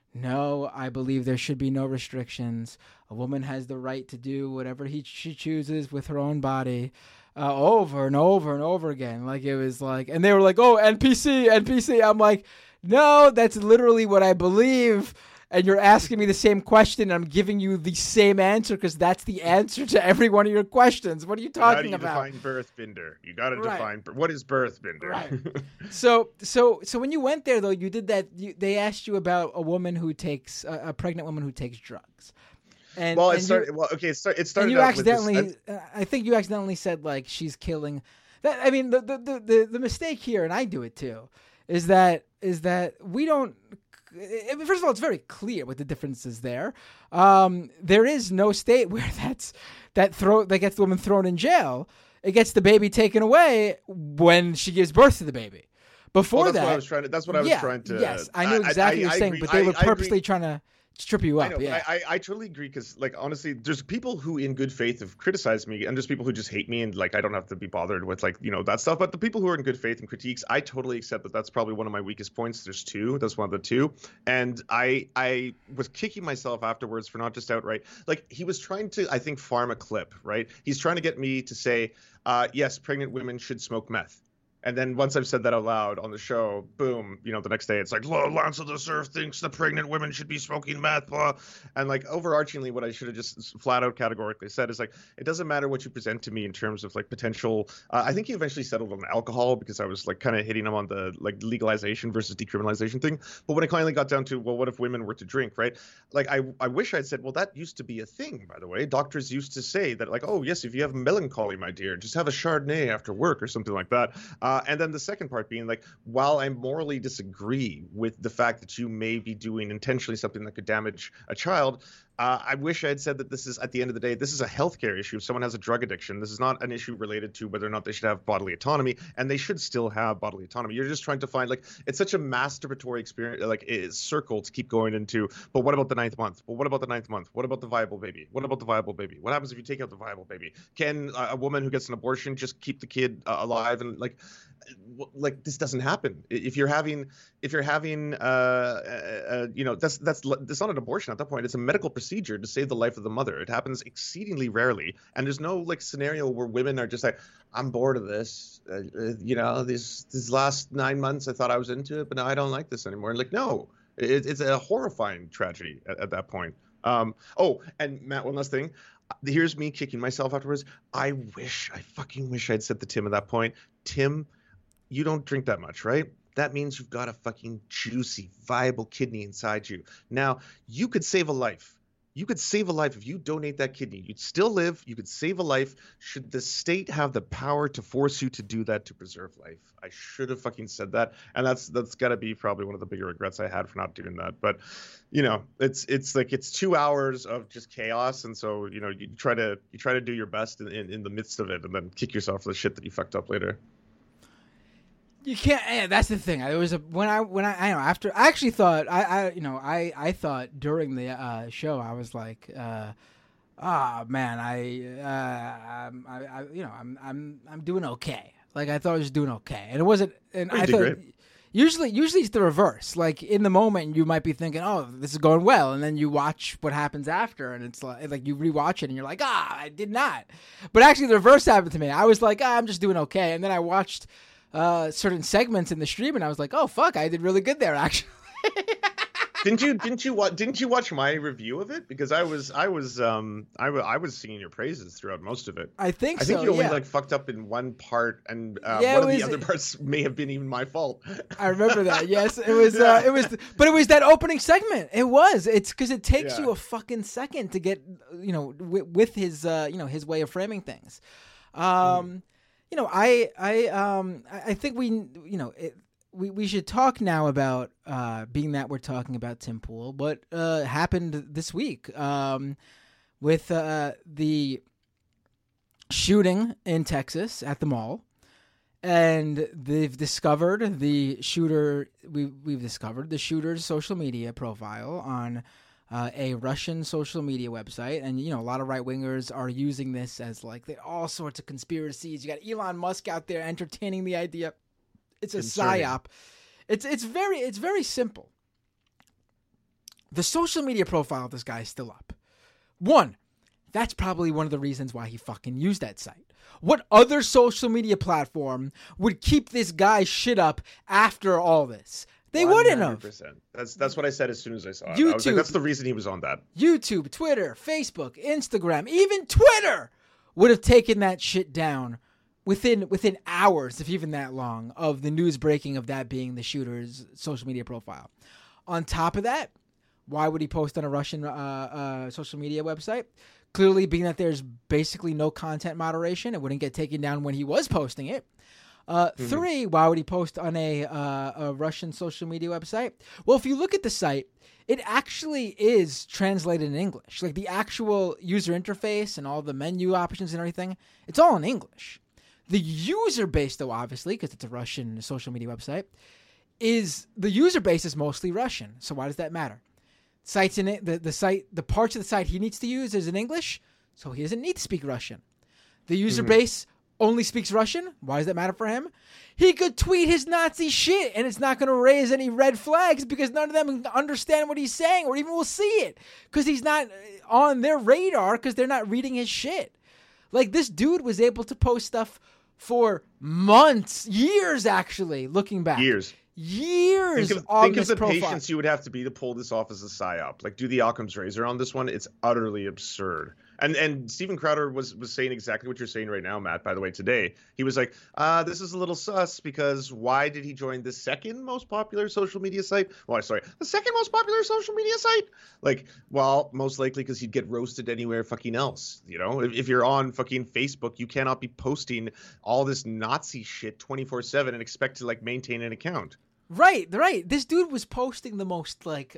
[SPEAKER 1] no, I believe there should be no restrictions. A woman has the right to do whatever he she chooses with her own body, uh, over and over and over again. Like it was like, and they were like, oh, N P C, N P C. I'm like, no, that's literally what I believe. And you're asking me the same question, and I'm giving you the same answer because that's the answer to every one of your questions. What are you talking
[SPEAKER 2] How do you
[SPEAKER 1] about?
[SPEAKER 2] define birth binder? You got to
[SPEAKER 1] Right.
[SPEAKER 2] define what is birth binder.
[SPEAKER 1] Right. so, so, so when you went there, though, you did that. You, they asked you about a woman who takes a, a pregnant woman who takes drugs. And
[SPEAKER 2] well, it
[SPEAKER 1] and
[SPEAKER 2] started.
[SPEAKER 1] You,
[SPEAKER 2] well, okay, it, start, it started.
[SPEAKER 1] and you
[SPEAKER 2] out
[SPEAKER 1] accidentally,
[SPEAKER 2] with this,
[SPEAKER 1] uh, I think you accidentally said like she's killing. That I mean, the the, the the the mistake here, and I do it too, is that is that we don't. First of all, it's very clear what the difference is there. Um, there is no state where that's that throw that gets the woman thrown in jail. It gets the baby taken away when she gives birth to the baby. Before
[SPEAKER 2] well, that's
[SPEAKER 1] that,
[SPEAKER 2] what I was trying to. That's what I was
[SPEAKER 1] yeah,
[SPEAKER 2] trying to.
[SPEAKER 1] Yes, I knew exactly
[SPEAKER 2] I, I,
[SPEAKER 1] what you were saying,
[SPEAKER 2] agree,
[SPEAKER 1] but they
[SPEAKER 2] I,
[SPEAKER 1] were
[SPEAKER 2] I
[SPEAKER 1] purposely
[SPEAKER 2] agree.
[SPEAKER 1] trying to trip you up.
[SPEAKER 2] I know,
[SPEAKER 1] yeah,
[SPEAKER 2] I, I, I totally agree because, like, honestly, there's people who, in good faith, have criticized me, and there's people who just hate me, and like, I don't have to be bothered with like, you know, that stuff. But the people who are in good faith and critiques, I totally accept that that's probably one of my weakest points. There's two. That's one of the two, and I I was kicking myself afterwards for not just outright like he was trying to, I think, farm a clip, right? He's trying to get me to say, uh, yes, pregnant women should smoke meth. And then once I've said that out loud on the show, boom, you know, the next day it's like, Lance of the Surf thinks the pregnant women should be smoking meth, blah. And like overarchingly, what I should have just flat out categorically said is like, it doesn't matter what you present to me in terms of like potential. Uh, I think he eventually settled on alcohol because I was like kind of hitting him on the like legalization versus decriminalization thing. But when it finally got down to, well, what if women were to drink, right? Like I, I wish I'd said, well, that used to be a thing, by the way. Doctors used to say that like, oh, yes, if you have melancholy, my dear, just have a Chardonnay after work or something like that. Uh, Uh, and then the second part being like, while I morally disagree with the fact that you may be doing intentionally something that could damage a child, uh, I wish I had said that this is, at the end of the day, this is a healthcare issue. If someone has a drug addiction, this is not an issue related to whether or not they should have bodily autonomy, and they should still have bodily autonomy. You're just trying to find, like, it's such a masturbatory experience, like, a circle to keep going into, but what about the ninth month? But what about the ninth month? What about the viable baby? What about the viable baby? What happens if you take out the viable baby? Can a, a woman who gets an abortion just keep the kid uh, alive? And, like, like this doesn't happen. If you're having, if you're having, uh, uh, you know, that's that's that's not an abortion at that point. It's a medical procedure to save the life of the mother. It happens exceedingly rarely, and there's no like scenario where women are just like, I'm bored of this. Uh, uh, you know, these these last nine months I thought I was into it, but now I don't like this anymore. Like, no, it, it's a horrifying tragedy at, at that point. Um, oh, and Matt, one last thing. Here's me kicking myself afterwards. I wish, I fucking wish I'd said to Tim at that point, Tim, you don't drink that much, right? That means you've got a fucking juicy, viable kidney inside you. Now, you could save a life. You could save a life if you donate that kidney. You'd still live. You could save a life. Should the state have the power to force you to do that to preserve life? I should have fucking said that. And that's that's got to be probably one of the bigger regrets I had for not doing that. But, you know, it's it's like it's two hours of just chaos. And so, you know, you try to you try to do your best in, in, in the midst of it and then kick yourself for the shit that you fucked up later.
[SPEAKER 1] You can't. Yeah, that's the thing. There was a when I when I I know after I actually thought I, I you know I, I thought during the uh, show I was like, uh, ah man I, uh, I I you know I'm I'm I'm doing okay. Like I thought I was doing okay, and it wasn't. And
[SPEAKER 2] Oh, you
[SPEAKER 1] I
[SPEAKER 2] did
[SPEAKER 1] thought,
[SPEAKER 2] great.
[SPEAKER 1] Usually, usually it's the reverse. Like in the moment, you might be thinking, "Oh, this is going well," and then you watch what happens after, and it's like, like you rewatch it, and you're like, "Ah, I did not." But actually, the reverse happened to me. I was like, ah, "I'm just doing okay," and then I watched uh, certain segments in the stream, and I was like, "Oh, fuck, I did really good there, actually."
[SPEAKER 2] Didn't you didn't you watch didn't you watch my review of it? Because I was I was um I, w- I was singing your praises throughout most of it.
[SPEAKER 1] I think
[SPEAKER 2] I think
[SPEAKER 1] so,
[SPEAKER 2] you only
[SPEAKER 1] yeah.
[SPEAKER 2] like fucked up in one part, and uh,
[SPEAKER 1] Yeah,
[SPEAKER 2] one of
[SPEAKER 1] it
[SPEAKER 2] the
[SPEAKER 1] was-
[SPEAKER 2] other parts may have been even my fault.
[SPEAKER 1] I remember that. Yes, it was. Uh, it was, but it was that opening segment. It was. It's because it takes
[SPEAKER 2] Yeah.
[SPEAKER 1] you a fucking second to get, you know, with, with his, uh, you know, his way of framing things. Um,
[SPEAKER 2] Mm.
[SPEAKER 1] You know, I, I, um, I I think we, you know, it, we we should talk now about, uh, being that we're talking about Tim Pool, what uh, happened this week, um, with uh, the shooting in Texas at the mall. And they've discovered the shooter. We we've discovered the shooter's social media profile on uh, a Russian social media website, and you know a lot of right wingers are using this as like they, all sorts of conspiracies. You got Elon Musk out there entertaining the idea. It's a
[SPEAKER 2] Concerning.
[SPEAKER 1] psyop. It's it's very it's very simple. The social media profile of this guy is still up. One, that's probably one of the reasons why he fucking used that site. What other social media platform would keep this guy's shit up after all this? They wouldn't
[SPEAKER 2] one
[SPEAKER 1] have.
[SPEAKER 2] hundred percent. That's that's what I said as soon as I saw it. I was
[SPEAKER 1] YouTube.
[SPEAKER 2] like, that's the reason he was on that.
[SPEAKER 1] YouTube, Twitter, Facebook, Instagram, even Twitter would have taken that shit down within within hours, if even that long, of the news breaking of that being the shooter's social media profile. On top of that, why would he post on a Russian uh, uh, social media website? Clearly, being that there's basically no content moderation, it wouldn't get taken down when he was posting it. Uh,
[SPEAKER 2] Mm-hmm.
[SPEAKER 1] Three, why would he post on a, uh, a Russian social media website? Well, if you look at the site, it actually is translated in English. Like the actual user interface and all the menu options and everything, it's all in English. The user base, though, obviously, because it's a Russian social media website, is the user base is mostly Russian. So why does that matter? Sites in it, the, the site, the parts of the site he needs to use is in English, so he doesn't need to speak Russian. The user
[SPEAKER 2] Mm-hmm.
[SPEAKER 1] base only speaks Russian. Why does that matter for him? He could tweet his Nazi shit, and it's not going to raise any red flags because none of them understand what he's saying or even will see it because he's not on their radar because they're not reading his shit. Like, this dude was able to post stuff for months, years, actually, looking back.
[SPEAKER 2] Years.
[SPEAKER 1] Years
[SPEAKER 2] Think of,
[SPEAKER 1] on
[SPEAKER 2] think of
[SPEAKER 1] this
[SPEAKER 2] the
[SPEAKER 1] profile.
[SPEAKER 2] patience you would have to be to pull this off as a psyop. Like, do the Occam's razor on this one. It's utterly absurd. And and Steven Crowder was was saying exactly what you're saying right now, Matt, by the way, today. He was like, uh, this is a little sus because why did he join the second most popular social media site? Well, sorry, the second most popular social media site? Like, well, most likely because he'd get roasted anywhere fucking else. You know, if, if you're on fucking Facebook, you cannot be posting all this Nazi shit twenty-four seven and expect to, like, maintain an account.
[SPEAKER 1] Right, right. This dude was posting the most, like,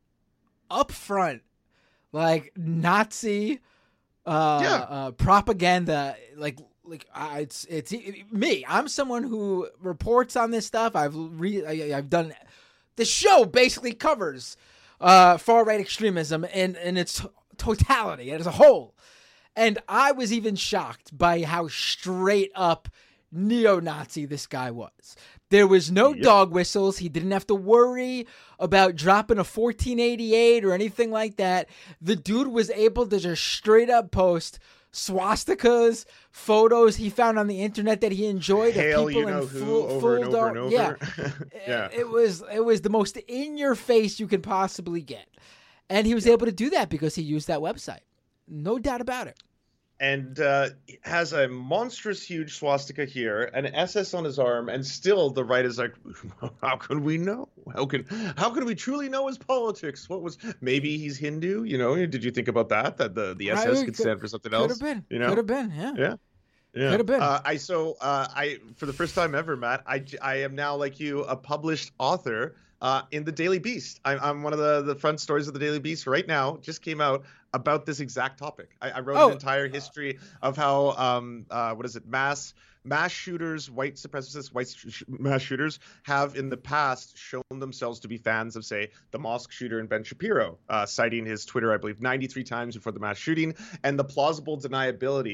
[SPEAKER 1] upfront, like, Nazi uh,
[SPEAKER 2] Yeah.
[SPEAKER 1] uh, propaganda. Like, like uh, it's it's it, me. I'm someone who reports on this stuff. I've re- I, I've done the show. Basically covers uh, far right extremism in in its totality as a whole. And I was even shocked by how straight up neo-Nazi this guy was. There was no
[SPEAKER 2] Yep.
[SPEAKER 1] dog whistles. He didn't have to worry about dropping a fourteen eighty-eight or anything like that. The dude was able to just straight up post swastikas, photos he found on the internet that he enjoyed
[SPEAKER 2] Hail
[SPEAKER 1] of people
[SPEAKER 2] you know
[SPEAKER 1] in
[SPEAKER 2] who
[SPEAKER 1] full,
[SPEAKER 2] over
[SPEAKER 1] full
[SPEAKER 2] and over
[SPEAKER 1] dark.
[SPEAKER 2] and over.
[SPEAKER 1] Yeah.
[SPEAKER 2] Yeah.
[SPEAKER 1] It was it was the most in your face you could possibly get. And he was able to do that because he used that website. No doubt about it.
[SPEAKER 2] And uh, has a monstrous huge swastika here, an S S on his arm, and still the right is like, how can we know? How can how can we truly know his politics? What was maybe he's Hindu? You know, did you think about that? That the, the S S
[SPEAKER 1] Right,
[SPEAKER 2] could
[SPEAKER 1] could-
[SPEAKER 2] stand for something
[SPEAKER 1] Could
[SPEAKER 2] else?
[SPEAKER 1] have been.
[SPEAKER 2] You know?
[SPEAKER 1] Could have been, yeah.
[SPEAKER 2] Yeah. Yeah.
[SPEAKER 1] Could have been.
[SPEAKER 2] Uh, I so uh, I for the first time ever, Matt, I, I am now like you, a published author uh, in the Daily Beast. I, I'm one of the, the front stories of the Daily Beast right now. Just came out about this exact topic. I, I wrote
[SPEAKER 1] Oh.
[SPEAKER 2] an entire history of how um uh, what is it mass mass shooters, white supremacists, white sh- sh- mass shooters have in the past shown themselves to be fans of, say, the mosque shooter in Ben Shapiro, uh, citing his Twitter, I believe, ninety-three times before the mass shooting, and the plausible deniability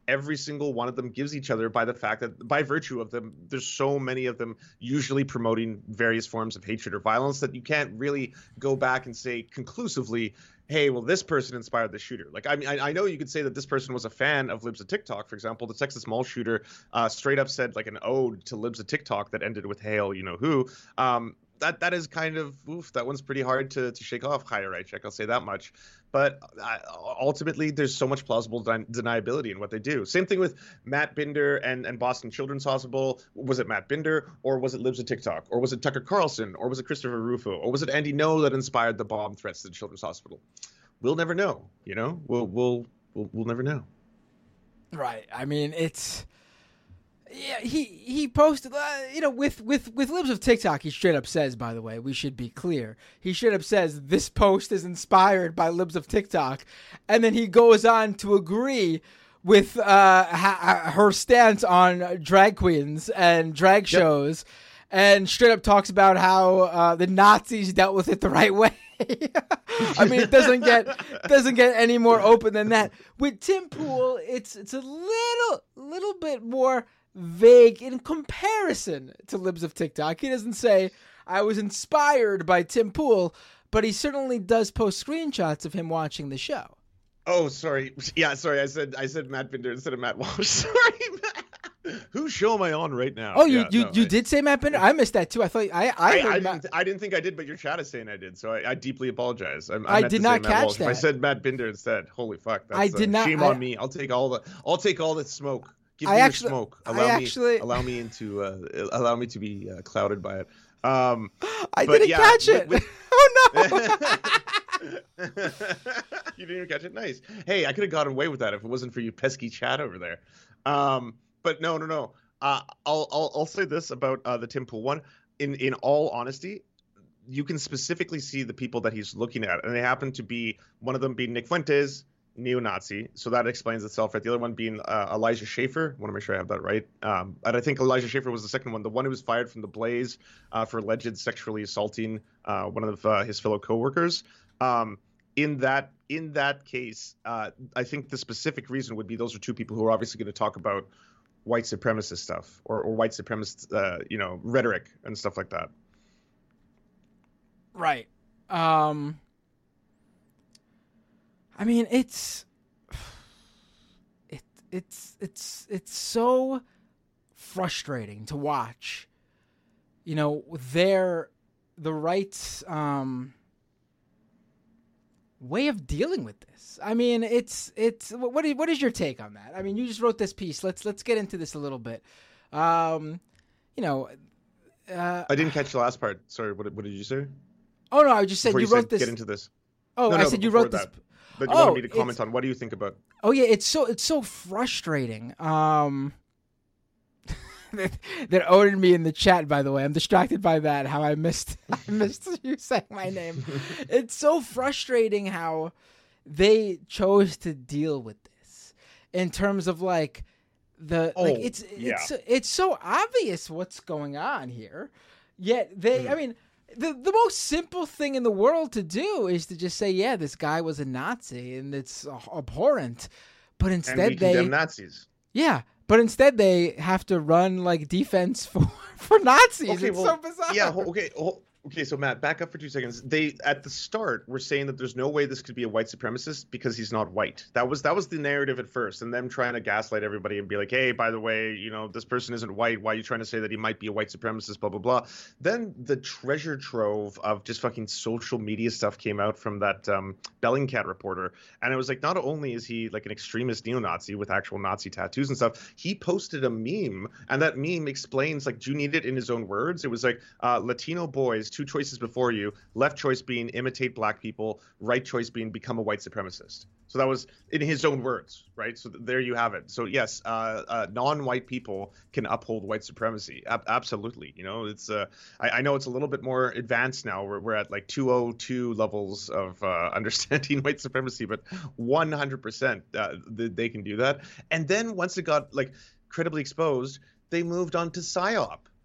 [SPEAKER 2] every single one of them gives each other by the fact that by virtue of them, there's so many of them usually promoting various forms of hatred or violence that you can't really go back and say conclusively, hey, well, this person inspired the shooter. Like, I mean, I, I know you could say that this person was a fan of Libs of TikTok. For example, the Texas Mall shooter uh, straight up said like an ode to Libs of TikTok that ended with hail, you know who. Um, that that is kind of, oof, that one's pretty hard to, to shake off, Chaya Raichik, I'll say that much. But uh, ultimately, there's so much plausible den- deniability in what they do. Same thing with Matt Binder and, and Boston Children's Hospital. Was it Matt Binder, or was it Libs of TikTok, or was it Tucker Carlson, or was it Christopher Rufo, or was it Andy Ngo that inspired the bomb threats to the Children's Hospital? We'll never know, you know? We'll we'll we'll, we'll never know.
[SPEAKER 1] Right. I mean, it's... Yeah, he he posted, uh, you know, with, with, with Libs of TikTok, he straight up says, by the way, we should be clear. He straight up says, this post is inspired by Libs of TikTok. And then he goes on to agree with uh, ha- her stance on drag queens and drag shows. Yep. And straight up talks about how uh, the Nazis dealt with it the right way. I mean, it doesn't get doesn't get any more open than that. With Tim Pool, it's it's a little little bit more vague in comparison to Libs of TikTok. He doesn't say, I was inspired by Tim Pool, but he certainly does post screenshots of him watching the show.
[SPEAKER 2] Oh, sorry. Yeah, sorry. I said I said Matt Binder instead of Matt Walsh. Sorry, Matt. Whose show am I on right now?
[SPEAKER 1] Oh, you
[SPEAKER 2] yeah,
[SPEAKER 1] you,
[SPEAKER 2] no,
[SPEAKER 1] you
[SPEAKER 2] I,
[SPEAKER 1] didn't say Matt Binder? I missed that too. I thought I I,
[SPEAKER 2] I,
[SPEAKER 1] heard
[SPEAKER 2] I,
[SPEAKER 1] Matt...
[SPEAKER 2] didn't, I didn't think I did, but your chat is saying I did, so I, I deeply apologize. I, I,
[SPEAKER 1] I
[SPEAKER 2] meant
[SPEAKER 1] did
[SPEAKER 2] to
[SPEAKER 1] not
[SPEAKER 2] say Matt
[SPEAKER 1] catch
[SPEAKER 2] Walsh.
[SPEAKER 1] that.
[SPEAKER 2] If I said Matt Binder instead, holy fuck! That's,
[SPEAKER 1] I did
[SPEAKER 2] uh,
[SPEAKER 1] not.
[SPEAKER 2] Shame
[SPEAKER 1] I,
[SPEAKER 2] on me. I'll take all the I'll take all the smoke. Give
[SPEAKER 1] I
[SPEAKER 2] me
[SPEAKER 1] actually,
[SPEAKER 2] your smoke. Allow
[SPEAKER 1] I
[SPEAKER 2] me
[SPEAKER 1] actually,
[SPEAKER 2] allow me into uh, allow me to be uh, clouded by it. Um,
[SPEAKER 1] I
[SPEAKER 2] but
[SPEAKER 1] didn't
[SPEAKER 2] yeah,
[SPEAKER 1] catch it.
[SPEAKER 2] With, with...
[SPEAKER 1] Oh no!
[SPEAKER 2] You didn't catch it. Nice. Hey, I could have gotten away with that if it wasn't for you pesky chat over there. Um, but no, no, no. Uh, I'll, I'll I'll say this about uh, the Tim Pool one. In in all honesty, you can specifically see the people that he's looking at, and they happen to be one of them being Nick Fuentes, neo-Nazi, so that explains itself, right? The other one being uh, Elijah Schaffer. I want to make sure I have that right. Um, and I think Elijah Schaffer was the second one, the one who was fired from the Blaze uh, for alleged sexually assaulting uh, one of uh, his fellow coworkers. Um, in that in that case, uh, I think the specific reason would be those are two people who are obviously going to talk about white supremacist stuff or, or white supremacist, uh, you know, rhetoric and stuff like that.
[SPEAKER 1] Right. Um, I mean, it's it it's it's it's so frustrating to watch. You know, their the right's um, way of dealing with this. I mean, it's it's what is, what is your take on that? I mean, you just wrote this piece. Let's let's get into this a little bit. Um, you know, uh,
[SPEAKER 2] I didn't catch the last part. Sorry, what what did you say?
[SPEAKER 1] Oh no, I just said
[SPEAKER 2] Before
[SPEAKER 1] you,
[SPEAKER 2] you
[SPEAKER 1] wrote
[SPEAKER 2] said,
[SPEAKER 1] this.
[SPEAKER 2] Get into this.
[SPEAKER 1] Oh,
[SPEAKER 2] no,
[SPEAKER 1] I
[SPEAKER 2] no,
[SPEAKER 1] said you wrote
[SPEAKER 2] that.
[SPEAKER 1] this.
[SPEAKER 2] But you
[SPEAKER 1] oh,
[SPEAKER 2] wanted me to comment on what do you think about?
[SPEAKER 1] Oh yeah, it's so it's so frustrating. Um, that owed me in the chat. By the way, I'm distracted by that. How I missed I missed you saying my name. It's so frustrating how they chose to deal with this in terms of like the
[SPEAKER 2] oh,
[SPEAKER 1] like it's
[SPEAKER 2] yeah.
[SPEAKER 1] it's it's so obvious what's going on here. Yet they, mm. I mean. The the most simple thing in the world to do is to just say, yeah, this guy was a Nazi and it's abhorrent. But instead
[SPEAKER 2] and we
[SPEAKER 1] they
[SPEAKER 2] condemn Nazis.
[SPEAKER 1] Yeah, but instead they have to run like defense for, for Nazis.
[SPEAKER 2] Okay,
[SPEAKER 1] it's
[SPEAKER 2] well,
[SPEAKER 1] so bizarre.
[SPEAKER 2] Yeah, okay. Okay, so Matt, back up for two seconds. They at the start were saying that there's no way this could be a white supremacist because he's not white. That was that was the narrative at first, and them trying to gaslight everybody and be like, hey, by the way, you know, this person isn't white. Why are you trying to say that he might be a white supremacist? Blah blah blah. Then the treasure trove of just fucking social media stuff came out from that um, Bellingcat reporter, and it was like, not only is he like an extremist neo-Nazi with actual Nazi tattoos and stuff, he posted a meme, and that meme explains, like, do you need it in his own words? It was like uh, Latino boys. Two choices before you, left choice being imitate black people, right choice being become a white supremacist. So that was in his own words, right? So th- there you have it. So yes, uh, uh, non-white people can uphold white supremacy. A- absolutely. You know, it's uh, I-, I know it's a little bit more advanced now. We're, we're at like two oh two levels of uh, understanding white supremacy, but one hundred percent uh, th- they can do that. And then once it got like credibly exposed, they moved on to PSYOP.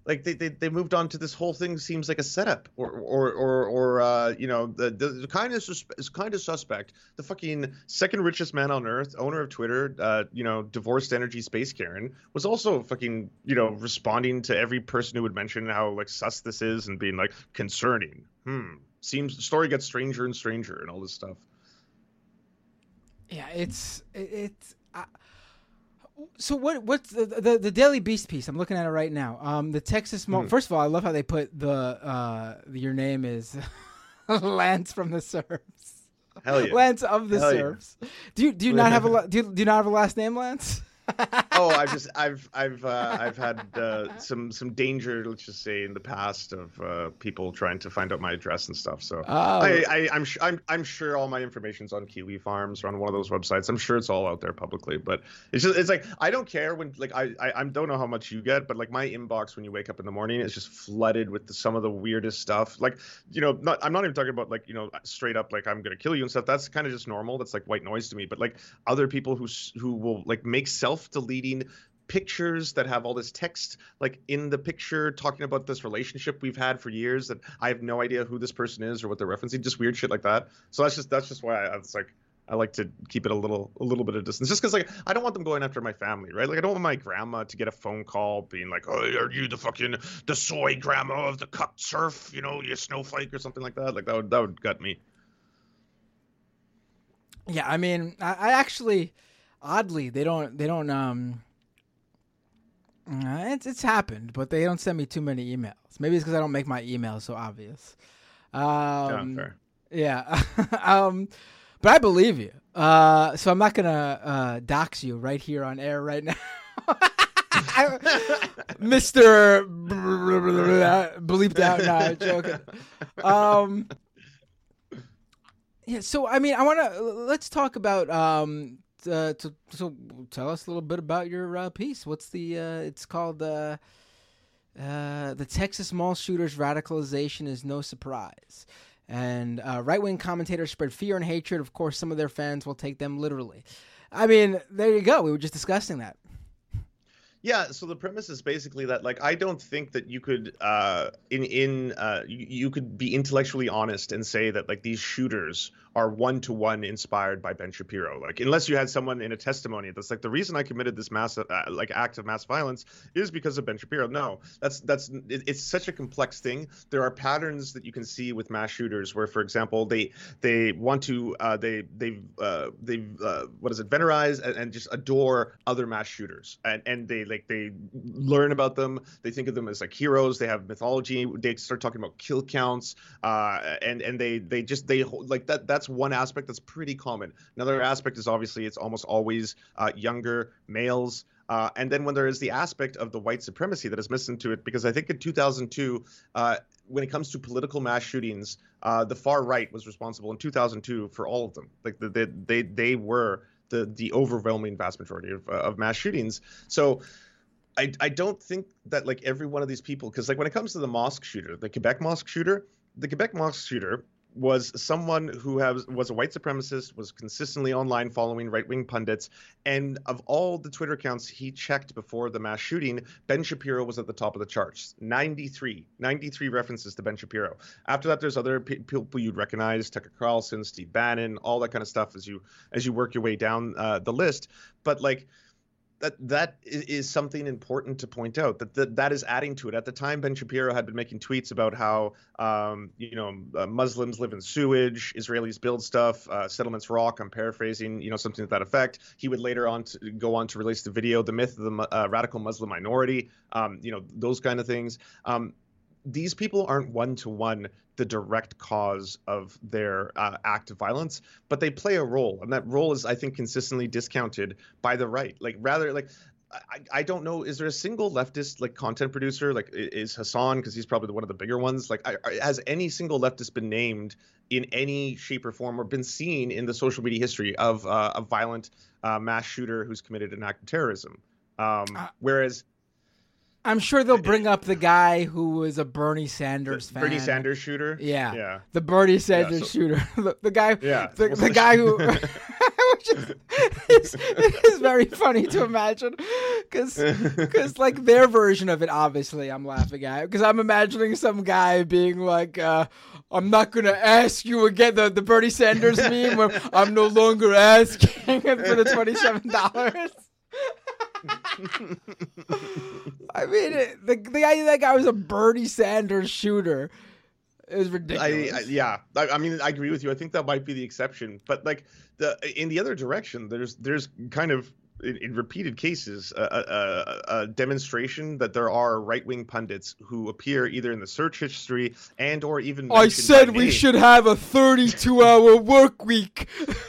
[SPEAKER 2] Like they, they, they moved on to this whole thing seems like a setup or or or, or uh, you know the, the the kind of sus- is kind of suspect. The fucking second richest man on earth, owner of Twitter, uh, you know, divorced energy space Karen, was also fucking you know responding to every person who would mention how like sus this is and being like concerning. Hmm. Seems the story gets stranger and stranger and all this stuff.
[SPEAKER 1] Yeah, it's it, it's. Uh, So what? What's the, the the Daily Beast piece? I'm looking at it right now. Um, the Texas. Mo- mm. First of all, I love how they put the uh, your name is Lance from the Serfs.
[SPEAKER 2] Hell yeah,
[SPEAKER 1] Lance of the
[SPEAKER 2] Hell
[SPEAKER 1] Serfs. Yeah. Do you do you not have a do you, do you not have a last name, Lance?
[SPEAKER 2] oh, I've just I've I've uh, I've had uh, some some danger, let's just say, in the past of uh, people trying to find out my address and stuff. So oh. I, I I'm sh- I'm I'm sure all my information's on Kiwi Farms or on one of those websites. I'm sure it's all out there publicly. But it's just it's like I don't care when like I I, I don't know how much you get, but like my inbox when you wake up in the morning is just flooded with the, some of the weirdest stuff. Like you know, not I'm not even talking about like you know straight up like I'm gonna kill you and stuff. That's kind of just normal. That's like white noise to me. But like other people who who will like make self deleting pictures that have all this text like in the picture talking about this relationship we've had for years that I have no idea who this person is or what they're referencing, just weird shit like that. So that's just that's just why I, it's like I like to keep it a little a little bit of distance, just because like I don't want them going after my family, right? Like I don't want my grandma to get a phone call being like, "Oh, are you the fucking the soy grandma of the cucked surf? You know, you snowflake or something like that." Like that would that would gut me.
[SPEAKER 1] Yeah, I mean, I, I actually. Oddly, they don't. They don't. Um, uh, it's it's happened, but they don't send me too many emails. Maybe it's because I don't make my emails so obvious. Um,
[SPEAKER 2] yeah, fair.
[SPEAKER 1] Yeah. um, but I believe you. Uh, so I'm not gonna uh, dox you right here on air right now, Mister bleeped out. No, I'm joking. Um, yeah. So I mean, I want to let's talk about. Um, Uh, to, so tell us a little bit about your uh, piece. What's the? Uh, it's called uh, uh, "The Texas Mall Shooters Radicalization is No Surprise," and uh, right-wing commentators spread fear and hatred. Of course, some of their fans will take them literally. I mean, there you go. We were just discussing that.
[SPEAKER 2] Yeah, so the premise is basically that, like, I don't think that you could, uh, in in, uh, you, you could be intellectually honest and say that like these shooters are one to one inspired by Ben Shapiro. Like, unless you had someone in a testimony that's like, the reason I committed this mass, uh, like, act of mass violence is because of Ben Shapiro. No, that's that's it, it's such a complex thing. There are patterns that you can see with mass shooters where, for example, they they want to uh, they they uh, they uh, what is it, venerate and, and just adore other mass shooters, and and they like they learn about them. They think of them as like heroes. They have mythology. They start talking about kill counts, uh, and and they they just they like that. That's one aspect that's pretty common. Another aspect is obviously it's almost always uh, younger males. Uh, and then when there is the aspect of the white supremacy that is missing to it, because I think in two thousand two, uh, when it comes to political mass shootings, uh, the far right was responsible in two thousand two for all of them. Like the, the, they they were the the overwhelming vast majority of, uh, of mass shootings. So I I don't think that like every one of these people, because like when it comes to the mosque shooter, the Quebec mosque shooter, the Quebec mosque shooter was someone who has was a white supremacist, was consistently online following right-wing pundits, and of all the Twitter accounts he checked before the mass shooting, Ben Shapiro was at the top of the charts. ninety-three, ninety-three references to Ben Shapiro. After that, there's other pe- people you'd recognize, Tucker Carlson, Steve Bannon, all that kind of stuff as you as you work your way down uh, the list. But like, That that is something important to point out, that that, that is adding to it. At the time, Ben Shapiro had been making tweets about how, um, you know, uh, Muslims live in sewage, Israelis build stuff, uh, settlements rock. I'm paraphrasing, you know, something to that effect. He would later on to go on to release the video, The Myth of the uh, Radical Muslim Minority, um, you know, those kind of things. Um, these people aren't one-to-one the direct cause of their uh, act of violence, but they play a role. And that role is, I think, consistently discounted by the right. Like, rather, like, I, I don't know, is there a single leftist, like, content producer? Like, is Hassan, because he's probably one of the bigger ones, like, I, has any single leftist been named in any shape or form or been seen in the social media history of uh, a violent uh, mass shooter who's committed an act of terrorism? Um, uh, whereas...
[SPEAKER 1] I'm sure they'll bring up the guy who was a Bernie Sanders
[SPEAKER 2] the
[SPEAKER 1] fan.
[SPEAKER 2] Bernie Sanders shooter?
[SPEAKER 1] Yeah.
[SPEAKER 2] Yeah.
[SPEAKER 1] The Bernie Sanders yeah, so, shooter. the, the guy
[SPEAKER 2] yeah,
[SPEAKER 1] the, the guy who Which is, it's, it is very funny to imagine, because because like their version of it, obviously I'm laughing at, because I'm imagining some guy being like, uh, I'm not gonna ask you again, the, the Bernie Sanders meme where I'm no longer asking for the twenty-seven dollars. I mean, it, the the idea that guy was a Bernie Sanders shooter is ridiculous.
[SPEAKER 2] I, I, yeah, I, I mean, I agree with you. I think that might be the exception, but like the in the other direction, there's there's kind of in, in repeated cases a, a, a demonstration that there are right wing pundits who appear either in the search history and or even.
[SPEAKER 1] I said we name. should have a thirty-two hour work week